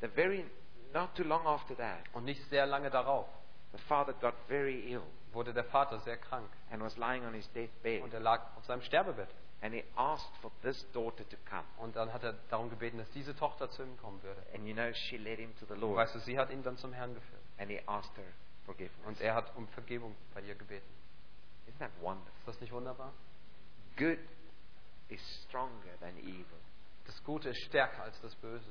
Not too long after that, Und nicht sehr lange darauf the father got very ill wurde der Vater sehr krank. and was lying on his deathbed. Und er lag auf seinem Sterbebett. And he asked for this daughter to come. Und dann hat er darum gebeten, dass diese Tochter zu ihm kommen würde. And you know, she led him to the Und Lord. weißt du, sie hat ihn dann zum Herrn geführt. And he asked her forgiveness. Und er hat um Vergebung bei ihr gebeten. Isn't that wonderful? Ist das nicht wunderbar? Good is stronger than evil. Das Gute ist stärker als das Böse.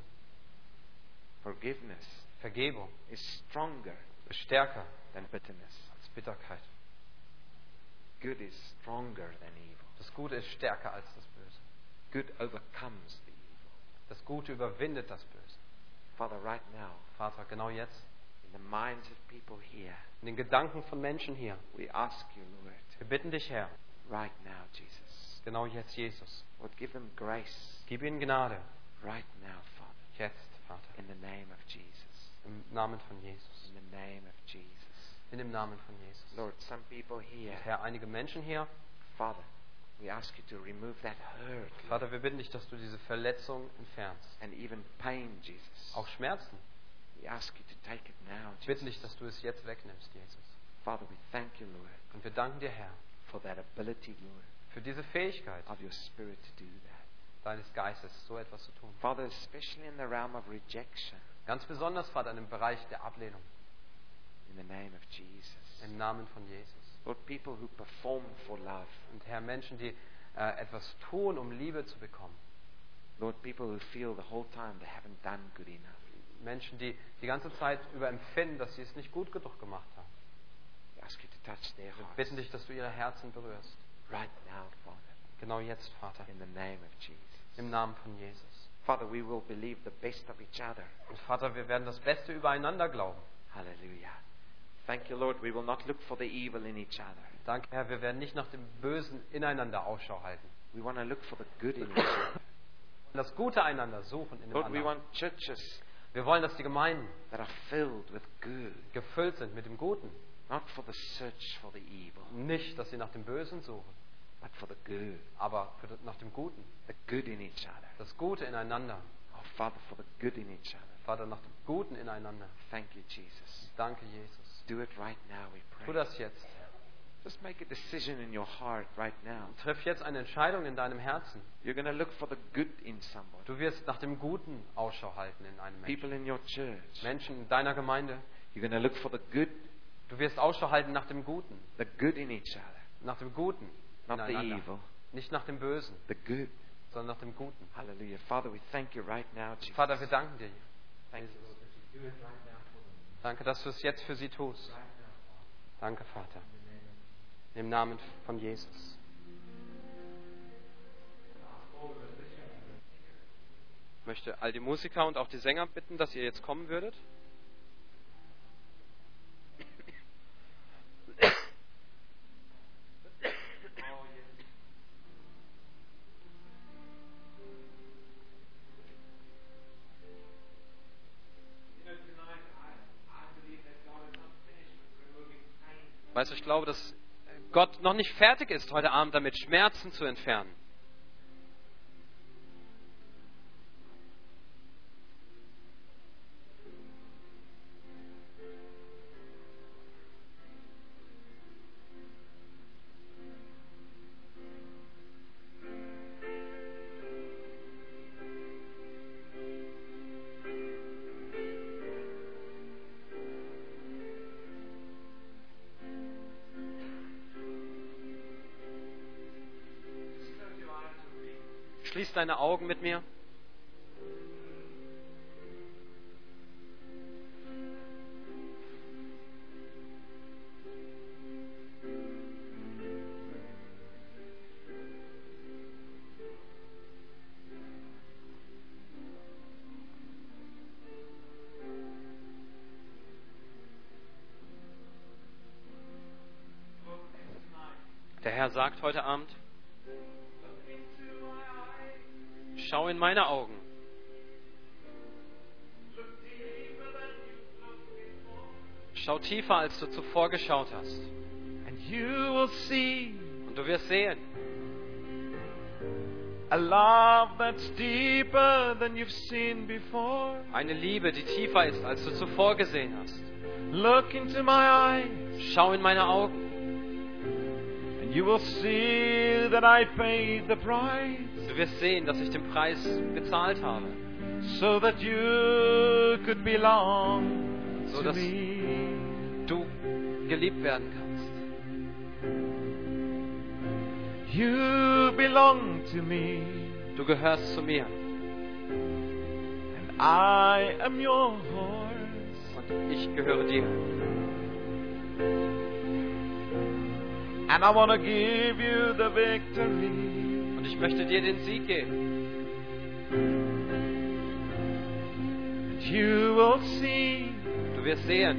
Forgiveness Vergebung is stronger ist stärker than bitterness. als Bitterkeit. Good is stronger than evil. Das Gute ist stärker als das Böse. Good overcomes the evil. Das Gute überwindet das Böse. Father, right now, Vater, genau jetzt, in the minds of people here, in den Gedanken von Menschen hier, we ask you, Lord, wir bitten dich, Herr, right now, Jesus. genau jetzt, Jesus, Lord, give them grace gib ihnen Gnade. right now, Father, Jetzt, Vater, in the name of Jesus. im Namen von Jesus. In the name of Jesus. In dem Namen von Jesus. Lord, some people here, Und Herr, einige Menschen hier, Father, we ask you to remove that hurt, Lord, Vater, wir bitten dich, dass du diese Verletzung entfernst. and even pain, Jesus. Auch Schmerzen. We ask you to take it now, Wir bitten Jesus. dich, dass du es jetzt wegnimmst, Jesus. Father, we thank you, Lord, Und wir danken dir, Herr, for that ability, Lord, für diese Fähigkeit of your Spirit to do that. deines Geistes, so etwas zu tun. Father, especially in the realm of rejection, Ganz besonders, Vater, im Bereich der Ablehnung. in the name of Jesus. Im Namen von Jesus. Lord, people who perform for love. Und Herr, Menschen, die etwas tun, um Liebe zu bekommen. Lord, people who feel the whole time they haven't done good enough. Menschen, die die ganze Zeit über empfinden, dass sie es nicht gut genug gemacht haben. We ask you to touch their Wir hearts bitten dich, dass du ihre Herzen berührst. right now, Father, Genau jetzt, Vater. in the name of Jesus. Im Namen von Jesus. Father, we will believe the best of each other. Und Vater, wir werden das Beste übereinander glauben. Hallelujah. Thank you, Lord. We will not look for the evil in each other. Danke, Herr, wir werden nicht nach dem Bösen ineinander Ausschau halten. We want to look for the good in each other. Und das Gute einander suchen in dem Lord, we anderen. want churches Wir wollen, dass die Gemeinden that are filled with good, gefüllt sind mit dem Guten. not for the search for the evil, Nicht, dass sie nach dem Bösen suchen, but for the good, aber nach dem Guten. the good in each other. Das Gute ineinander. Oh, Father, for the good in each other. Vater, nach dem Guten ineinander. Thank you, Jesus. Danke, Jesus. Do it right now, we Tu pray. das jetzt, Herr. Just make a decision in your heart right now. Triff jetzt eine Entscheidung in deinem Herzen. You're going to look for the good in somebody. Du wirst nach dem Guten Ausschau halten in einem Menschen. People in your church. Menschen in deiner Gemeinde. You're going to look for the good Du wirst Ausschau halten nach dem Guten. in each other. Nach dem Guten. Not the ineinander. evil, Nicht nach dem Bösen, the good. sondern nach dem Guten. Hallelujah. Father, we thank you right now, Jesus. Vater, wir danken dir. Thank you, Lord, that you do it right now for them. Danke, dass du es jetzt für sie tust. Right now, Father. Danke, Vater. Im Namen von Jesus. Ich möchte all die Musiker und auch die Sänger bitten, dass ihr jetzt kommen würdet. Weißt du, ich glaube, dass Gott noch nicht fertig ist, heute Abend damit Schmerzen zu entfernen. Schließ deine Augen mit mir. Der Herr sagt heute Abend, schau in meine Augen. Schau tiefer, als du zuvor geschaut hast. And you will see Und du wirst sehen, a love that's deeper than you've seen before. eine Liebe, die tiefer ist, als du zuvor gesehen hast. Look into my eyes, Schau in meine Augen and you will see that I paid the price, Du wirst sehen, dass ich den Preis bezahlt habe, so that you could belong so to dass me. du geliebt werden kannst. You belong to me, Du gehörst zu mir and I am yours. und ich gehöre dir. And I want to give you the victory. Und ich möchte dir den Sieg geben. And you will see Du wirst sehen,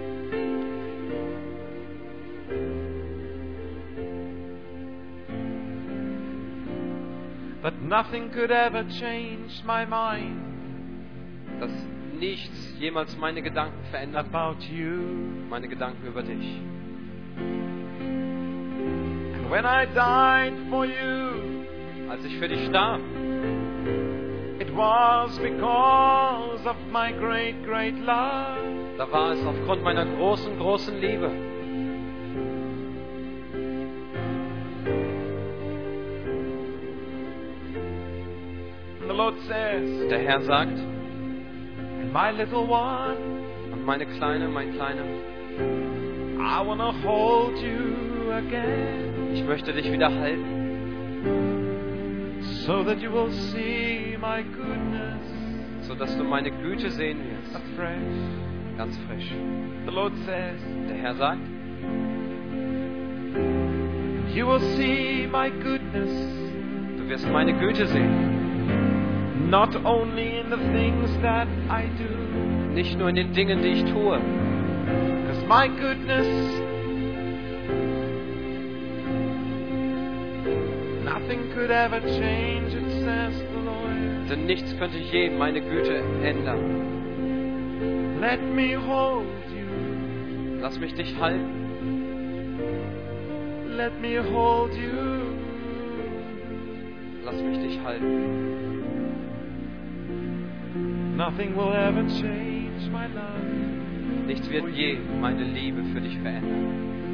that nothing could ever change my mind dass nichts jemals meine Gedanken verändert, about you. meine Gedanken über dich. And when I died for you, Als ich für dich starb, it was because of my great, great love. da war es aufgrund meiner großen, großen Liebe. And the Lord says, Der Herr sagt, my little one, und meine Kleine, mein Kleiner, I want to hold you again, ich möchte dich wieder halten, so that you will see my goodness sodass du meine Güte sehen wirst, afresh. ganz frisch. The Lord says, Der Herr sagt, you will see my goodness, du wirst meine Güte sehen, not only in the things that I do, nicht nur in den Dingen, die ich tue, because my goodness, nothing could ever change it, says the Lord. denn nichts könnte je meine Güte ändern. Let me hold you, Lass mich dich halten, let me hold you, lass mich dich halten. nothing will ever change my love. Nichts wird je meine Liebe für dich verändern.